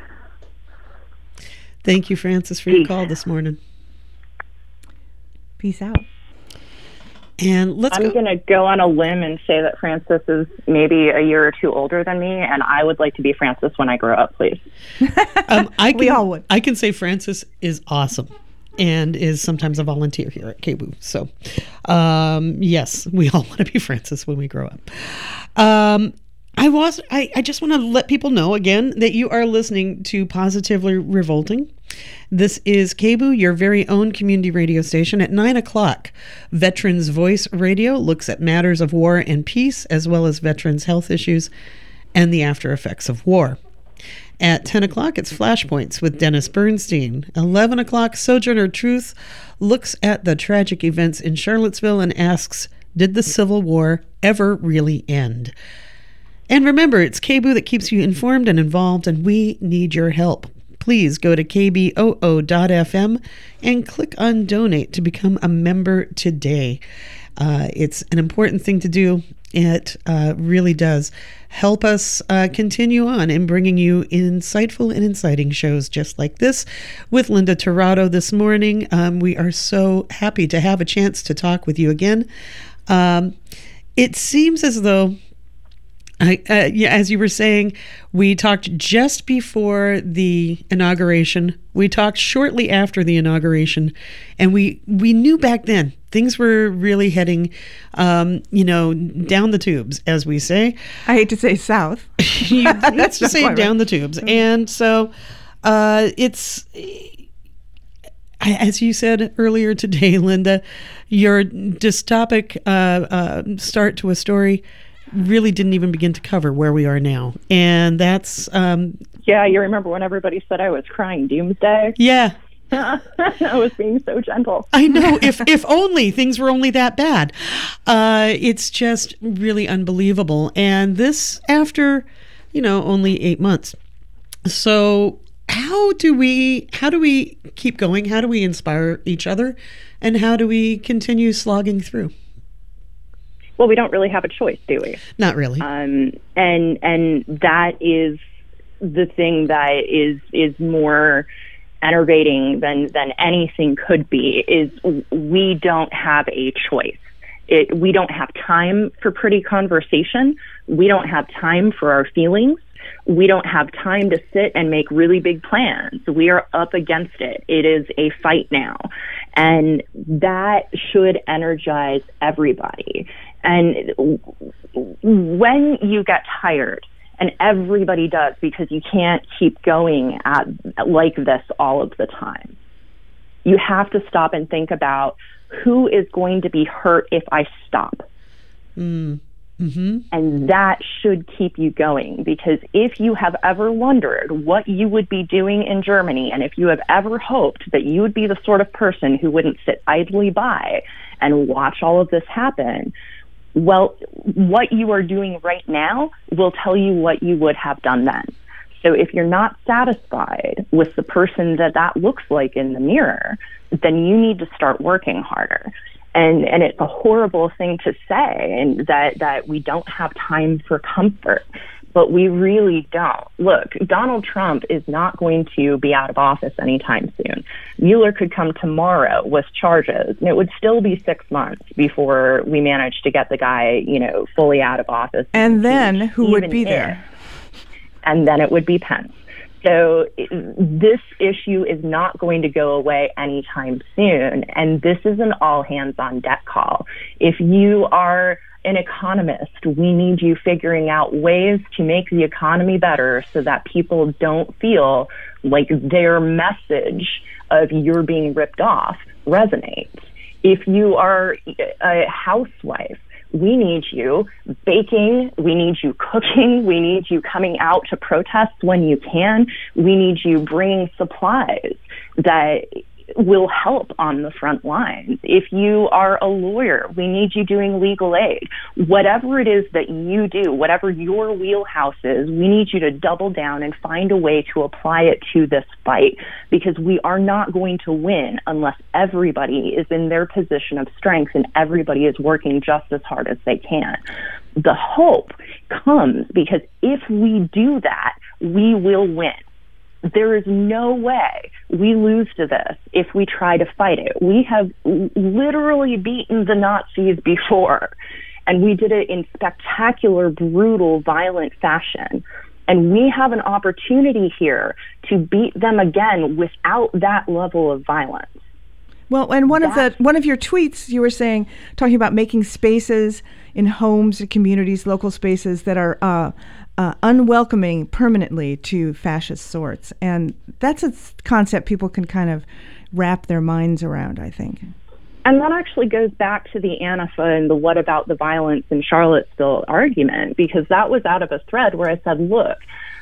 Speaker 9: Thank you, Francis, for Peace. your call this morning.
Speaker 11: Peace out.
Speaker 9: And let's
Speaker 10: I'm
Speaker 9: go.
Speaker 10: going to go on a limb and say that Francis is maybe a year or two older than me, and I would like to be Francis when I grow up, please.
Speaker 9: um, I can,
Speaker 11: we all would.
Speaker 9: I can say Francis is awesome and is sometimes a volunteer here at K B O O. So, um, yes, we all want to be Francis when we grow up. Um, I was. I, I just want to let people know again that you are listening to Positively Revolting, This is K B O O, your very own community radio station. At nine o'clock, Veterans Voice Radio looks at matters of war and peace, as well as veterans' health issues and the after effects of war. At ten o'clock, it's Flashpoints with Dennis Bernstein. eleven o'clock, Sojourner Truth looks at the tragic events in Charlottesville and asks, did the Civil War ever really end? And remember, it's K B O O that keeps you informed and involved, and we need your help. Please go to k b o o dot f m and click on Donate to become a member today. Uh, it's an important thing to do. It uh, really does help us uh, continue on in bringing you insightful and inciting shows just like this with Linda Tirado this morning. Um, we are so happy to have a chance to talk with you again. Um, it seems as though I, uh, yeah, as you were saying, we talked just before the inauguration. We talked shortly after the inauguration, and we we knew back then things were really heading, um, you know, down the tubes, as we say.
Speaker 11: I hate to say south.
Speaker 9: Let's just say down the tubes. And so uh, it's, as you said earlier today, Linda, your dystopic uh, uh, start to a story really didn't even begin to cover where we are now. And that's... Um,
Speaker 10: yeah, you remember when everybody said I was crying doomsday?
Speaker 9: Yeah.
Speaker 10: I was being so gentle.
Speaker 9: I know. If if only things were only that bad. Uh, it's just really unbelievable. And this after, you know, only eight months. So how do we how do we keep going? How do we inspire each other? And how do we continue slogging through?
Speaker 10: Well, we don't really have a choice, do we?
Speaker 9: Not really.
Speaker 10: Um, and and that is the thing that is is more enervating than than anything could be. Is we don't have a choice. It, we don't have time for pretty conversation. We don't have time for our feelings. We don't have time to sit and make really big plans. We are up against it. It is a fight now. And that should energize everybody. And when you get tired, and everybody does, because you can't keep going at, like this all of the time, you have to stop and think about who is going to be hurt if I stop.
Speaker 9: Mm. Mm-hmm.
Speaker 10: And that should keep you going, because if you have ever wondered what you would be doing in Germany, and if you have ever hoped that you would be the sort of person who wouldn't sit idly by and watch all of this happen, well, what you are doing right now will tell you what you would have done then. So if you're not satisfied with the person that that looks like in the mirror, then you need to start working harder. And and it's a horrible thing to say, and that, that we don't have time for comfort, but we really don't. Look, Donald Trump is not going to be out of office anytime soon. Mueller could come tomorrow with charges, and it would still be six months before we manage to get the guy, you know, fully out of office.
Speaker 11: And then who would be there?
Speaker 10: And then it would be Pence. So this issue is not going to go away anytime soon, and this is an all-hands-on-deck call. If you are an economist, we need you figuring out ways to make the economy better so that people don't feel like their message of you're being ripped off resonates. If you are a housewife, we need you baking, we need you cooking, we need you coming out to protest when you can, we need you bringing supplies that will help on the front lines. If you are a lawyer, we need you doing legal aid. Whatever it is that you do, whatever your wheelhouse is, we need you to double down and find a way to apply it to this fight, because we are not going to win unless everybody is in their position of strength and everybody is working just as hard as they can. The hope comes because if we do that, we will win. There is no way we lose to this if we try to fight it. We have literally beaten the Nazis before, and we did it in spectacular, brutal, violent fashion. And we have an opportunity here to beat them again without that level of violence.
Speaker 11: Well, and one That's, of the one of your tweets, you were saying, talking about making spaces in homes, communities, local spaces that are uh, uh, unwelcoming permanently to fascist sorts. And that's a concept people can kind of wrap their minds around, I think.
Speaker 10: And that actually goes back to the Antifa and the what about the violence in Charlottesville argument, because that was out of a thread where I said, look,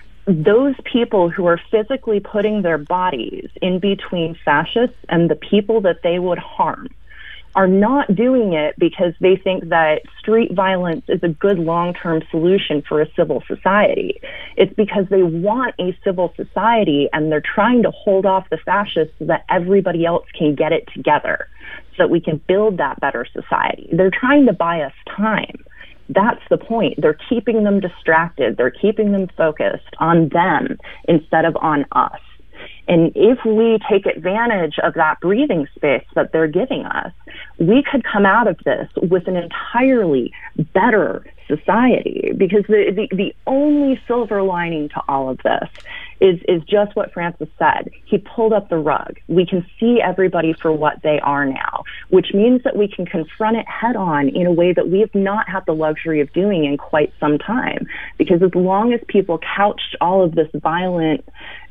Speaker 10: those people who are physically putting their bodies in between fascists and the people that they would harm are not doing it because they think that street violence is a good long-term solution for a civil society. It's because they want a civil society and they're trying to hold off the fascists so that everybody else can get it together so that we can build that better society. They're trying to buy us time. That's the point. They're keeping them distracted. They're keeping them focused on them instead of on us. And if we take advantage of that breathing space that they're giving us, we could come out of this with an entirely better society, because the, the, the only silver lining to all of this is, is just what Francis said. He pulled up the rug. We can see everybody for what they are now, which means that we can confront it head on in a way that we have not had the luxury of doing in quite some time. Because as long as people couched all of this violent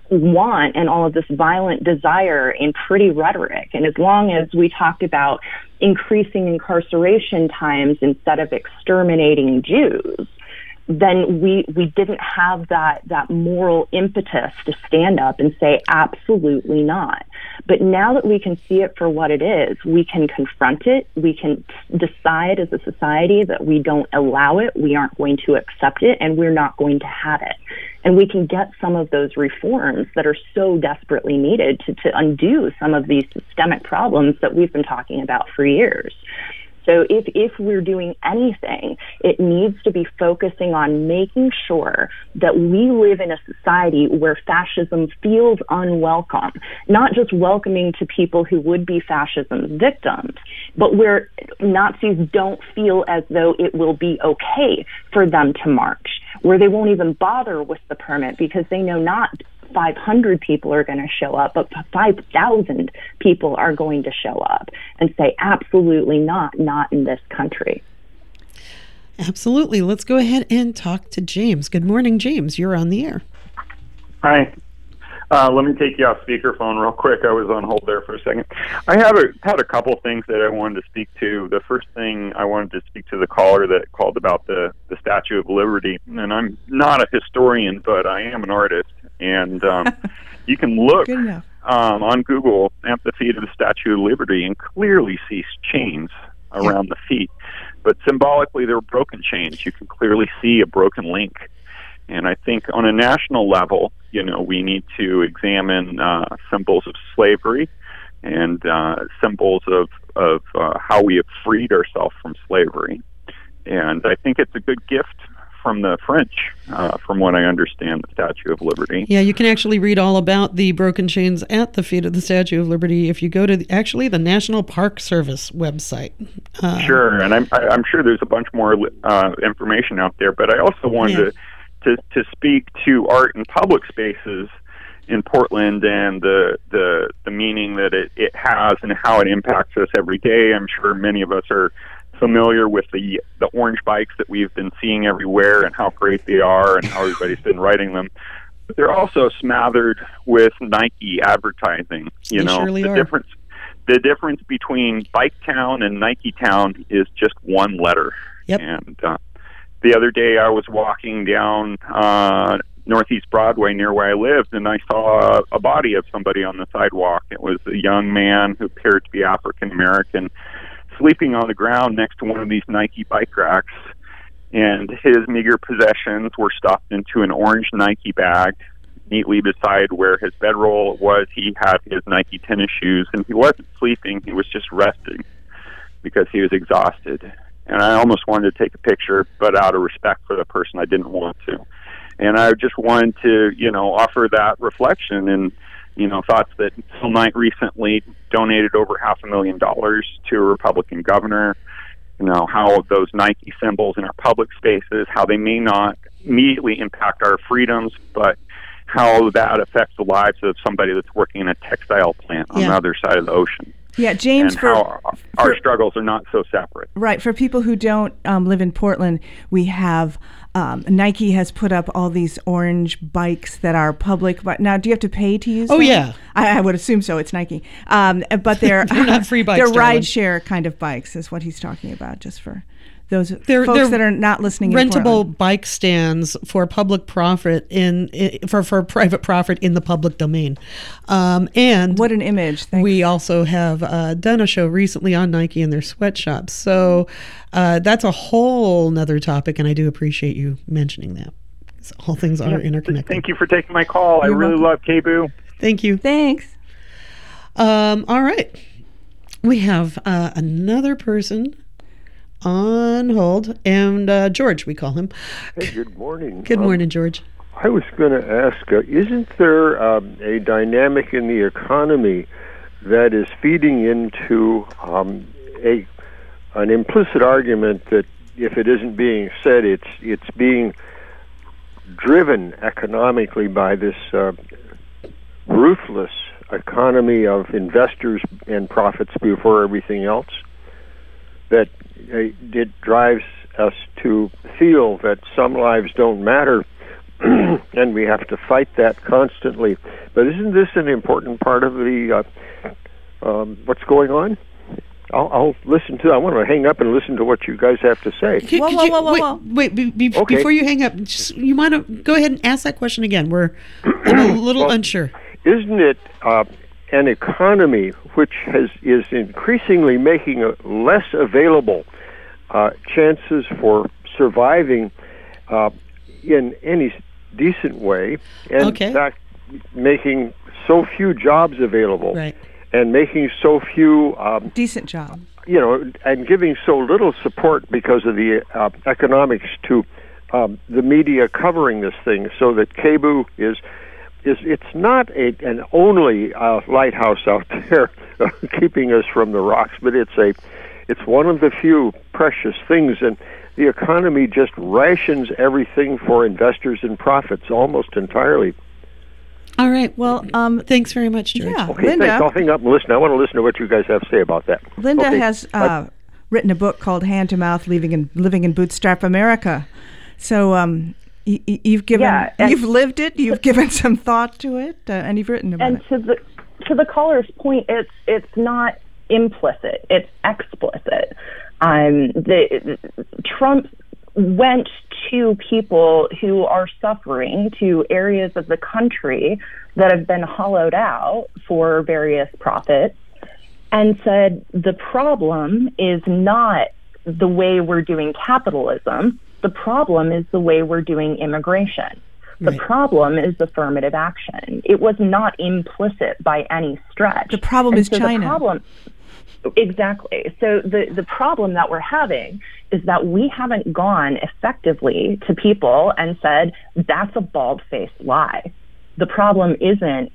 Speaker 10: want and all of this violent desire in pretty rhetoric, and as long as we talked about increasing incarceration times instead of exterminating Jews, then we we didn't have that that moral impetus to stand up and say absolutely not. But now that we can see it for what it is, we can confront it. We can decide as a society that we don't allow it, we aren't going to accept it, and we're not going to have it. And we can get some of those reforms that are so desperately needed to, to undo some of these systemic problems that we've been talking about for years. So if, if we're doing anything, it needs to be focusing on making sure that we live in a society where fascism feels unwelcome, not just welcoming to people who would be fascism victims, but where Nazis don't feel as though it will be okay for them to march, where they won't even bother with the permit because they know not five hundred people are going to show up, but five thousand people are going to show up and say, absolutely not, not in this country.
Speaker 9: Absolutely. Let's go ahead and talk to James. Good morning, James. You're on the air.
Speaker 15: Hi. Uh, let me take you off speakerphone real quick. I was on hold there for a second. I have a, had a couple things that I wanted to speak to. The first thing I wanted to speak to the caller that called about the, the Statue of Liberty. And I'm not a historian, but I am an artist. And um, you can look um, on Google at the feet of the Statue of Liberty and clearly see chains around the feet. But symbolically, they're broken chains. You can clearly see a broken link. And I think on a national level, you know, we need to examine uh, symbols of slavery and uh, symbols of, of uh, how we have freed ourselves from slavery. And I think it's a good gift from the French, uh, from what I understand, the Statue of Liberty.
Speaker 9: Yeah, you can actually read all about the broken chains at the feet of the Statue of Liberty if you go to the, actually the National Park Service website. Uh,
Speaker 15: sure, and I'm, I'm sure there's a bunch more uh, information out there, but I also wanted yeah. to To, to speak to art in public spaces in Portland and the the, the meaning that it, it has and how it impacts us every day. I'm sure many of us are familiar with the the orange bikes that we've been seeing everywhere and how great they are and how everybody's been riding them. But they're also smothered with Nike advertising. You
Speaker 9: they
Speaker 15: know,
Speaker 9: surely
Speaker 15: the
Speaker 9: are.
Speaker 15: difference the difference between Bike Town and Nike Town is just one letter.
Speaker 9: Yep.
Speaker 15: And uh, the other day I was walking down uh, Northeast Broadway near where I lived, and I saw a, a body of somebody on the sidewalk. It was a young man who appeared to be African American, sleeping on the ground next to one of these Nike bike racks, and his meager possessions were stuffed into an orange Nike bag. Neatly beside where his bedroll was, he had his Nike tennis shoes, and he wasn't sleeping, he was just resting because he was exhausted. And I almost wanted to take a picture, but out of respect for the person, I didn't want to. And I just wanted to, you know, offer that reflection and, you know, thoughts that Phil Knight recently donated over half a million dollars to a Republican governor, you know, how those Nike symbols in our public spaces, how they may not immediately impact our freedoms, but how that affects the lives of somebody that's working in a textile plant on
Speaker 9: yeah.
Speaker 15: the other side of the ocean.
Speaker 11: Yeah, James,
Speaker 15: and
Speaker 11: for,
Speaker 15: how our,
Speaker 11: for
Speaker 15: our struggles are not so separate.
Speaker 11: Right. For people who don't um, live in Portland, we have um, Nike has put up all these orange bikes that are public. But now, do you have to pay to use
Speaker 9: Oh,
Speaker 11: them?
Speaker 9: yeah.
Speaker 11: I, I would assume so. It's Nike. Um, but they're,
Speaker 9: They're not free bikes,
Speaker 11: They're
Speaker 9: darling.
Speaker 11: ride share kind of bikes is what he's talking about, just for those
Speaker 9: They're,
Speaker 11: folks
Speaker 9: they're
Speaker 11: that are not listening in
Speaker 9: rentable
Speaker 11: Portland.
Speaker 9: bike stands for public profit in, in for for private profit in the public domain. Um, and
Speaker 11: what an image! Thanks.
Speaker 9: We also have uh, done a show recently on Nike and their sweatshops. So uh, that's a whole nother topic, and I do appreciate you mentioning that. So all things are
Speaker 15: Yeah,
Speaker 9: interconnected.
Speaker 15: Thank you for taking my call.
Speaker 9: You're
Speaker 15: I really
Speaker 9: welcome.
Speaker 15: love K B O.
Speaker 9: Thank you.
Speaker 11: Thanks.
Speaker 9: Um, all right. We have uh, another person on hold, and uh, George, we call him.
Speaker 16: Hey, good morning.
Speaker 9: Good
Speaker 16: Um,
Speaker 9: morning, George.
Speaker 16: I was going to ask, uh, isn't there um, a dynamic in the economy that is feeding into um, a an implicit argument that if it isn't being said, it's it's being driven economically by this uh, ruthless economy of investors and profits before everything else, that uh, it drives us to feel that some lives don't matter and we have to fight that constantly. But isn't this an important part of the uh, um, what's going on? I'll, I'll listen to. I want to hang up and listen to what you guys have to say.
Speaker 9: Could-
Speaker 11: Whoa,
Speaker 9: could
Speaker 11: whoa,
Speaker 9: you-
Speaker 11: whoa, whoa,
Speaker 9: wait,
Speaker 11: whoa.
Speaker 9: Wait, be, be,
Speaker 16: Okay.
Speaker 9: before you hang up, just, you might go ahead and ask that question again. We're I'm a little
Speaker 16: Well,
Speaker 9: unsure.
Speaker 16: Isn't it uh, an economy which has is increasingly making a less available uh, chances for surviving uh, in any decent way, and
Speaker 9: Okay.
Speaker 16: in fact making so few jobs available,
Speaker 9: Right.
Speaker 16: and making so few um,
Speaker 11: Decent job.
Speaker 16: you know, and giving so little support because of the uh, economics to um, the media covering this thing, so that K B U is is it's not a, an only uh, lighthouse out there keeping us from the rocks, but it's a it's one of the few precious things, and the economy just rations everything for investors and profits almost entirely.
Speaker 9: All right.
Speaker 11: Well, um,
Speaker 9: thanks very much, George.
Speaker 11: Yeah,
Speaker 16: Okay,
Speaker 11: Linda.
Speaker 16: thanks. I'll hang up and listen. I want to listen to what you guys have to say about that.
Speaker 11: Linda
Speaker 16: Okay,
Speaker 11: has
Speaker 16: bye.
Speaker 11: uh, written a book called Hand to Mouth: Living in Living in Bootstrap America. So um, y- y- you've given,
Speaker 10: Yeah, and-
Speaker 11: you've lived it, you've given some thought to it, uh, and you've written about
Speaker 10: And
Speaker 11: it.
Speaker 10: to the to the caller's point, it's it's not implicit; it's explicit. Um, the Trump went to people who are suffering, to areas of the country that have been hollowed out for various profits, and said the problem is not the way we're doing capitalism. The problem is the way we're doing immigration. The
Speaker 11: Right.
Speaker 10: problem is affirmative action. It was not implicit by any stretch.
Speaker 11: The problem
Speaker 10: And
Speaker 11: is
Speaker 10: so
Speaker 11: China.
Speaker 10: The problem, exactly. So the, the problem that we're having is that we haven't gone effectively to people and said, that's a bald-faced lie. The problem isn't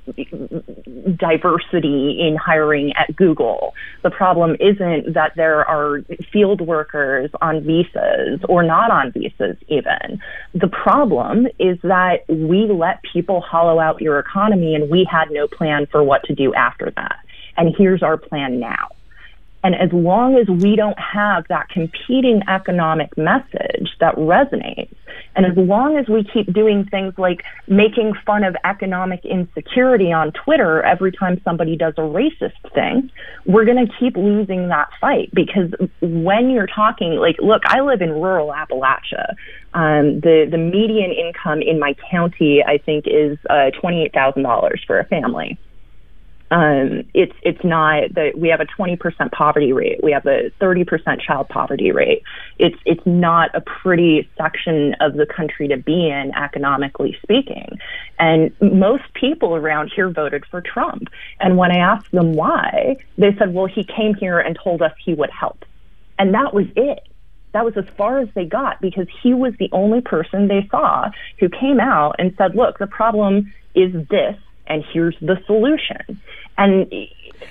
Speaker 10: diversity in hiring at Google. The problem isn't that there are field workers on visas or not on visas even. The problem is that we let people hollow out your economy and we had no plan for what to do after that. And here's our plan now. And as long as we don't have that competing economic message that resonates, and as long as we keep doing things like making fun of economic insecurity on Twitter every time somebody does a racist thing, we're going to keep losing that fight. Because when you're talking, like, look, I live in rural Appalachia. Um, the, the median income in my county, I think, is uh, twenty-eight thousand dollars for a family. Um, it's it's not that we have a twenty percent poverty rate. We have a thirty percent child poverty rate. It's it's not a pretty section of the country to be in, economically speaking. And most people around here voted for Trump. And when I asked them why, they said, well, he came here and told us he would help. And that was it. That was as far as they got, because he was the only person they saw who came out and said, look, the problem is this, and here's the solution. And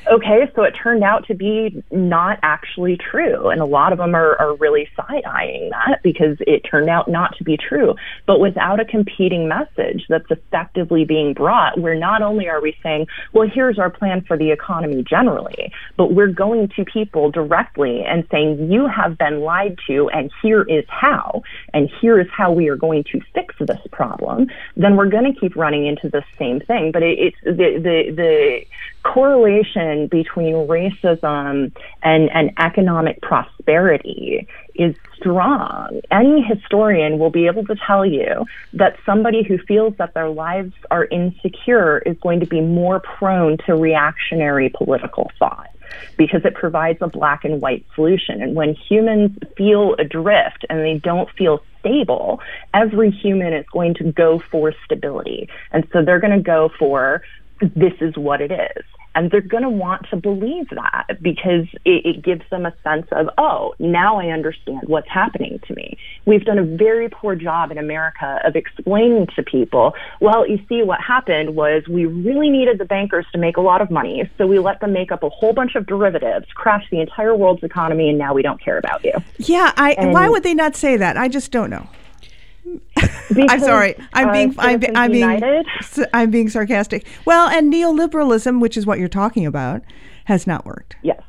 Speaker 10: Okay, so it turned out to be not actually true. And a lot of them are, are really side-eyeing that because it turned out not to be true. But without a competing message that's effectively being brought, where not only are we saying, well, here's our plan for the economy generally, but we're going to people directly and saying, you have been lied to, and here is how, and here is how we are going to fix this problem, then we're going to keep running into the same thing. But it, it's the, the, the correlation between racism and, and economic prosperity is strong. Any historian will be able to tell you that somebody who feels that their lives are insecure is going to be more prone to reactionary political thought, because it provides a black and white solution. And when humans feel adrift and they don't feel stable, every human is going to go for stability. And so they're going to go for, this is what it is. And they're going to want to believe that because it, it gives them a sense of, oh, now I understand what's happening to me. We've done a very poor job in America of explaining to people, well, you see, what happened was we really needed the bankers to make a lot of money, so we let them make up a whole bunch of derivatives, crash the entire world's economy, and now we don't care about you.
Speaker 11: Yeah, I.
Speaker 10: And
Speaker 11: why would they not say that? I just don't know.
Speaker 10: Because,
Speaker 11: I'm sorry. I'm being
Speaker 10: uh,
Speaker 11: I'm, I'm being
Speaker 10: United?
Speaker 11: I'm being sarcastic. Well, and neoliberalism, which is what you're talking about, has not worked.
Speaker 10: Yes.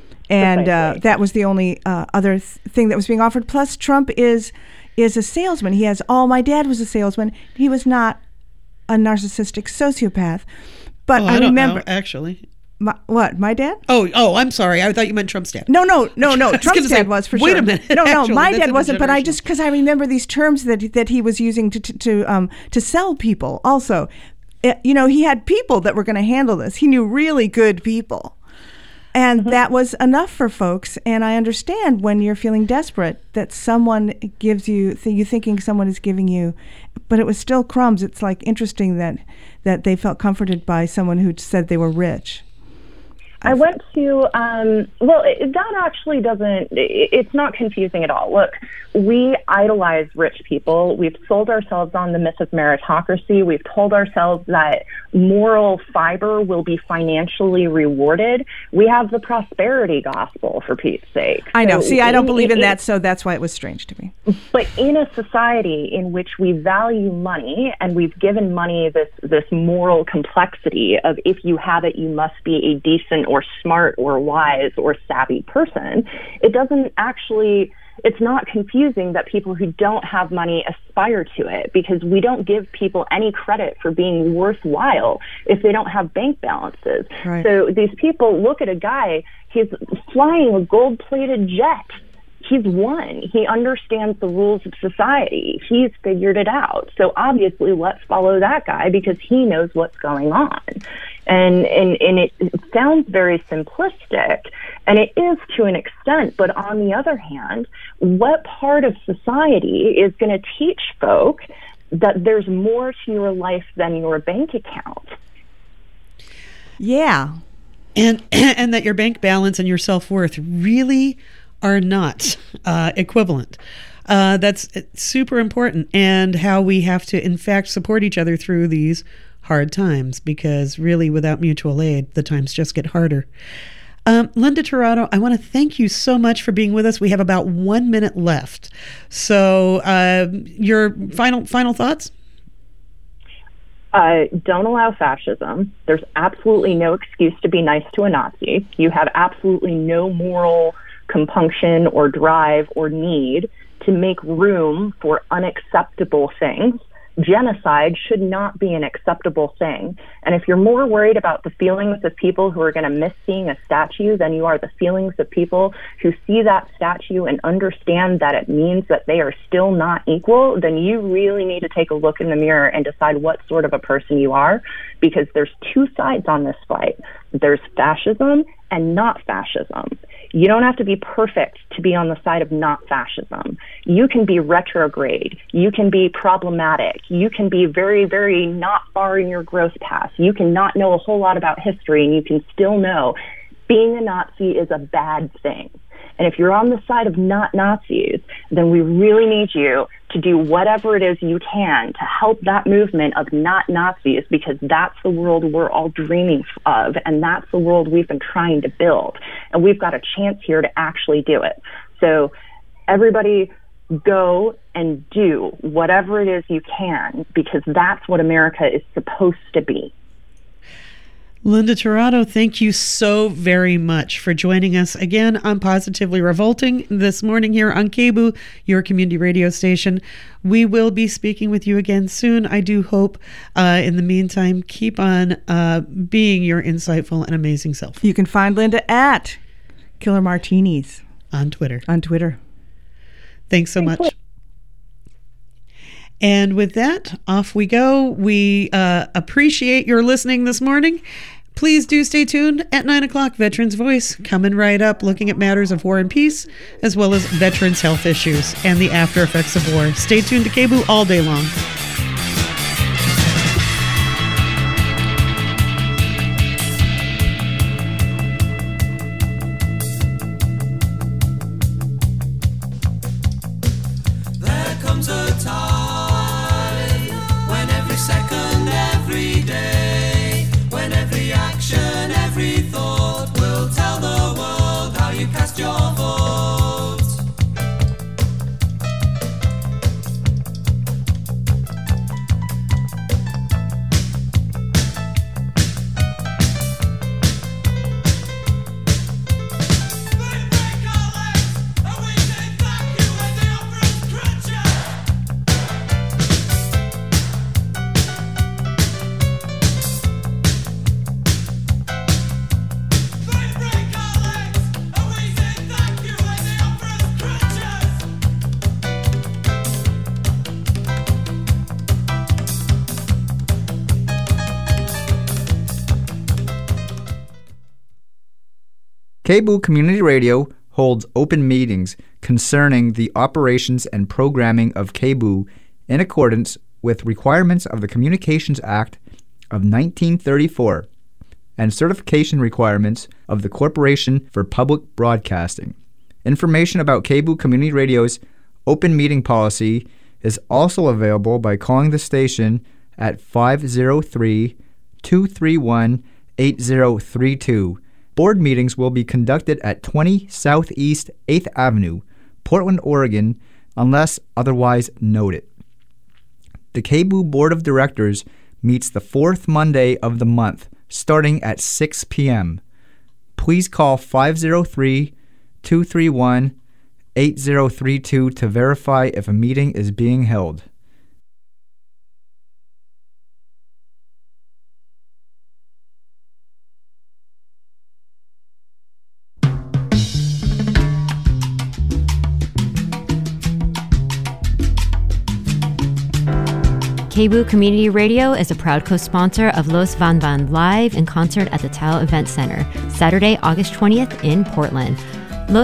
Speaker 11: And uh, that was the only uh, other th- thing that was being offered. Plus, Trump is is a salesman. He has all. My dad was a salesman. He was not a narcissistic sociopath. But
Speaker 9: oh,
Speaker 11: I,
Speaker 9: I don't
Speaker 11: remember
Speaker 9: know, actually.
Speaker 11: My, what, my dad?
Speaker 9: Oh, oh, I'm sorry. I thought you meant Trump's dad.
Speaker 11: No, no, no, no. Trump's dad
Speaker 9: say,
Speaker 11: was for
Speaker 9: wait
Speaker 11: sure.
Speaker 9: a minute.
Speaker 11: No, no,
Speaker 9: actually,
Speaker 11: my
Speaker 9: that's
Speaker 11: dad wasn't. But I just because I remember these terms that that he was using to to, to um to sell people. Also, it, you know, he had people that were going to handle this. He knew really good people, and mm-hmm. that was enough for folks. And I understand when you're feeling desperate that someone gives you th- you thinking someone is giving you, but it was still crumbs. It's like interesting that that they felt comforted by someone who said they were rich.
Speaker 10: I went to, um, well, it, that actually doesn't, it, it's not confusing at all. Look, we idolize rich people. We've sold ourselves on the myth of meritocracy. We've told ourselves that moral fiber will be financially rewarded. We have the prosperity gospel, for Pete's sake.
Speaker 11: I know.
Speaker 10: So
Speaker 11: See, I don't
Speaker 10: in,
Speaker 11: believe in
Speaker 10: in
Speaker 11: that, so that's why it was strange to me.
Speaker 10: But in a society in which we value money and we've given money this, this moral complexity of if you have it, you must be a decent or smart or wise or savvy person, it doesn't actually, it's not confusing that people who don't have money aspire to it, because we don't give people any credit for being worthwhile if they don't have bank balances.
Speaker 11: Right.
Speaker 10: So these people look at a guy, he's flying a gold-plated jet. He's won. He understands the rules of society. He's figured it out. So obviously, let's follow that guy because he knows what's going on. And and, and it, it sounds very simplistic, and it is to an extent. But on the other hand, what part of society is going to teach folk that there's more to your life than your bank account?
Speaker 11: Yeah.
Speaker 9: And and that your bank balance and your self-worth really are not uh, equivalent. Uh, that's super important, and how we have to, in fact, support each other through these hard times, because really, without mutual aid, the times just get harder. Um, Linda Tirado, I want to thank you so much for being with us. We have about one minute left. So uh, your final final thoughts?
Speaker 10: Uh, don't allow fascism. There's absolutely no excuse to be nice to a Nazi. You have absolutely no moral compunction or drive or need to make room for unacceptable things. Genocide should not be an acceptable thing. And if you're more worried about the feelings of people who are going to miss seeing a statue than you are the feelings of people who see that statue and understand that it means that they are still not equal, then you really need to take a look in the mirror and decide what sort of a person you are, because there's two sides on this fight. There's fascism and not fascism. You don't have to be perfect to be on the side of not fascism. You can be retrograde. You can be problematic. You can be very, very not far in your growth path. You can not know a whole lot about history, and you can still know being a Nazi is a bad thing. And if you're on the side of not Nazis, then we really need you to do whatever it is you can to help that movement of not Nazis, because that's the world we're all dreaming of, and that's the world we've been trying to build. And we've got a chance here to actually do it. So everybody go and do whatever it is you can, because that's what America is supposed to be.
Speaker 9: Linda Tirado, thank you so very much for joining us again on Positively Revolting this morning here on K B O O, your community radio station. We will be speaking with you again soon, I do hope. Uh, in the meantime, keep on uh, being your insightful and amazing self.
Speaker 11: You can find Linda at Killer Martinis
Speaker 9: on Twitter.
Speaker 11: On Twitter.
Speaker 9: Thanks so much. And with that, off we go. We uh, appreciate your listening this morning. Please do stay tuned at nine o'clock. Veterans Voice coming right up, looking at matters of war and peace, as well as veterans' health issues and the after effects of war. Stay tuned to K B O O all day long.
Speaker 8: There comes a time when every second, every day, when every action, every thought will tell the world how you cast your vote.
Speaker 17: K B O O Community Radio holds open meetings concerning the operations and programming of K B O O in accordance with requirements of the Communications Act of nineteen thirty-four and certification requirements of the Corporation for Public Broadcasting. Information about K B O O Community Radio's open meeting policy is also available by calling the station at five oh three, two three one, eight oh three two. Board meetings will be conducted at twenty Southeast eighth Avenue, Portland, Oregon, unless otherwise noted. The K B O O Board of Directors meets the fourth Monday of the month, starting at six p.m. Please call five oh three, two three one, eight oh three two to verify if a meeting is being held.
Speaker 18: K B O O Community Radio is a proud co-sponsor of Los Van Van live in concert at the Tao Event Center, Saturday, August twentieth in Portland.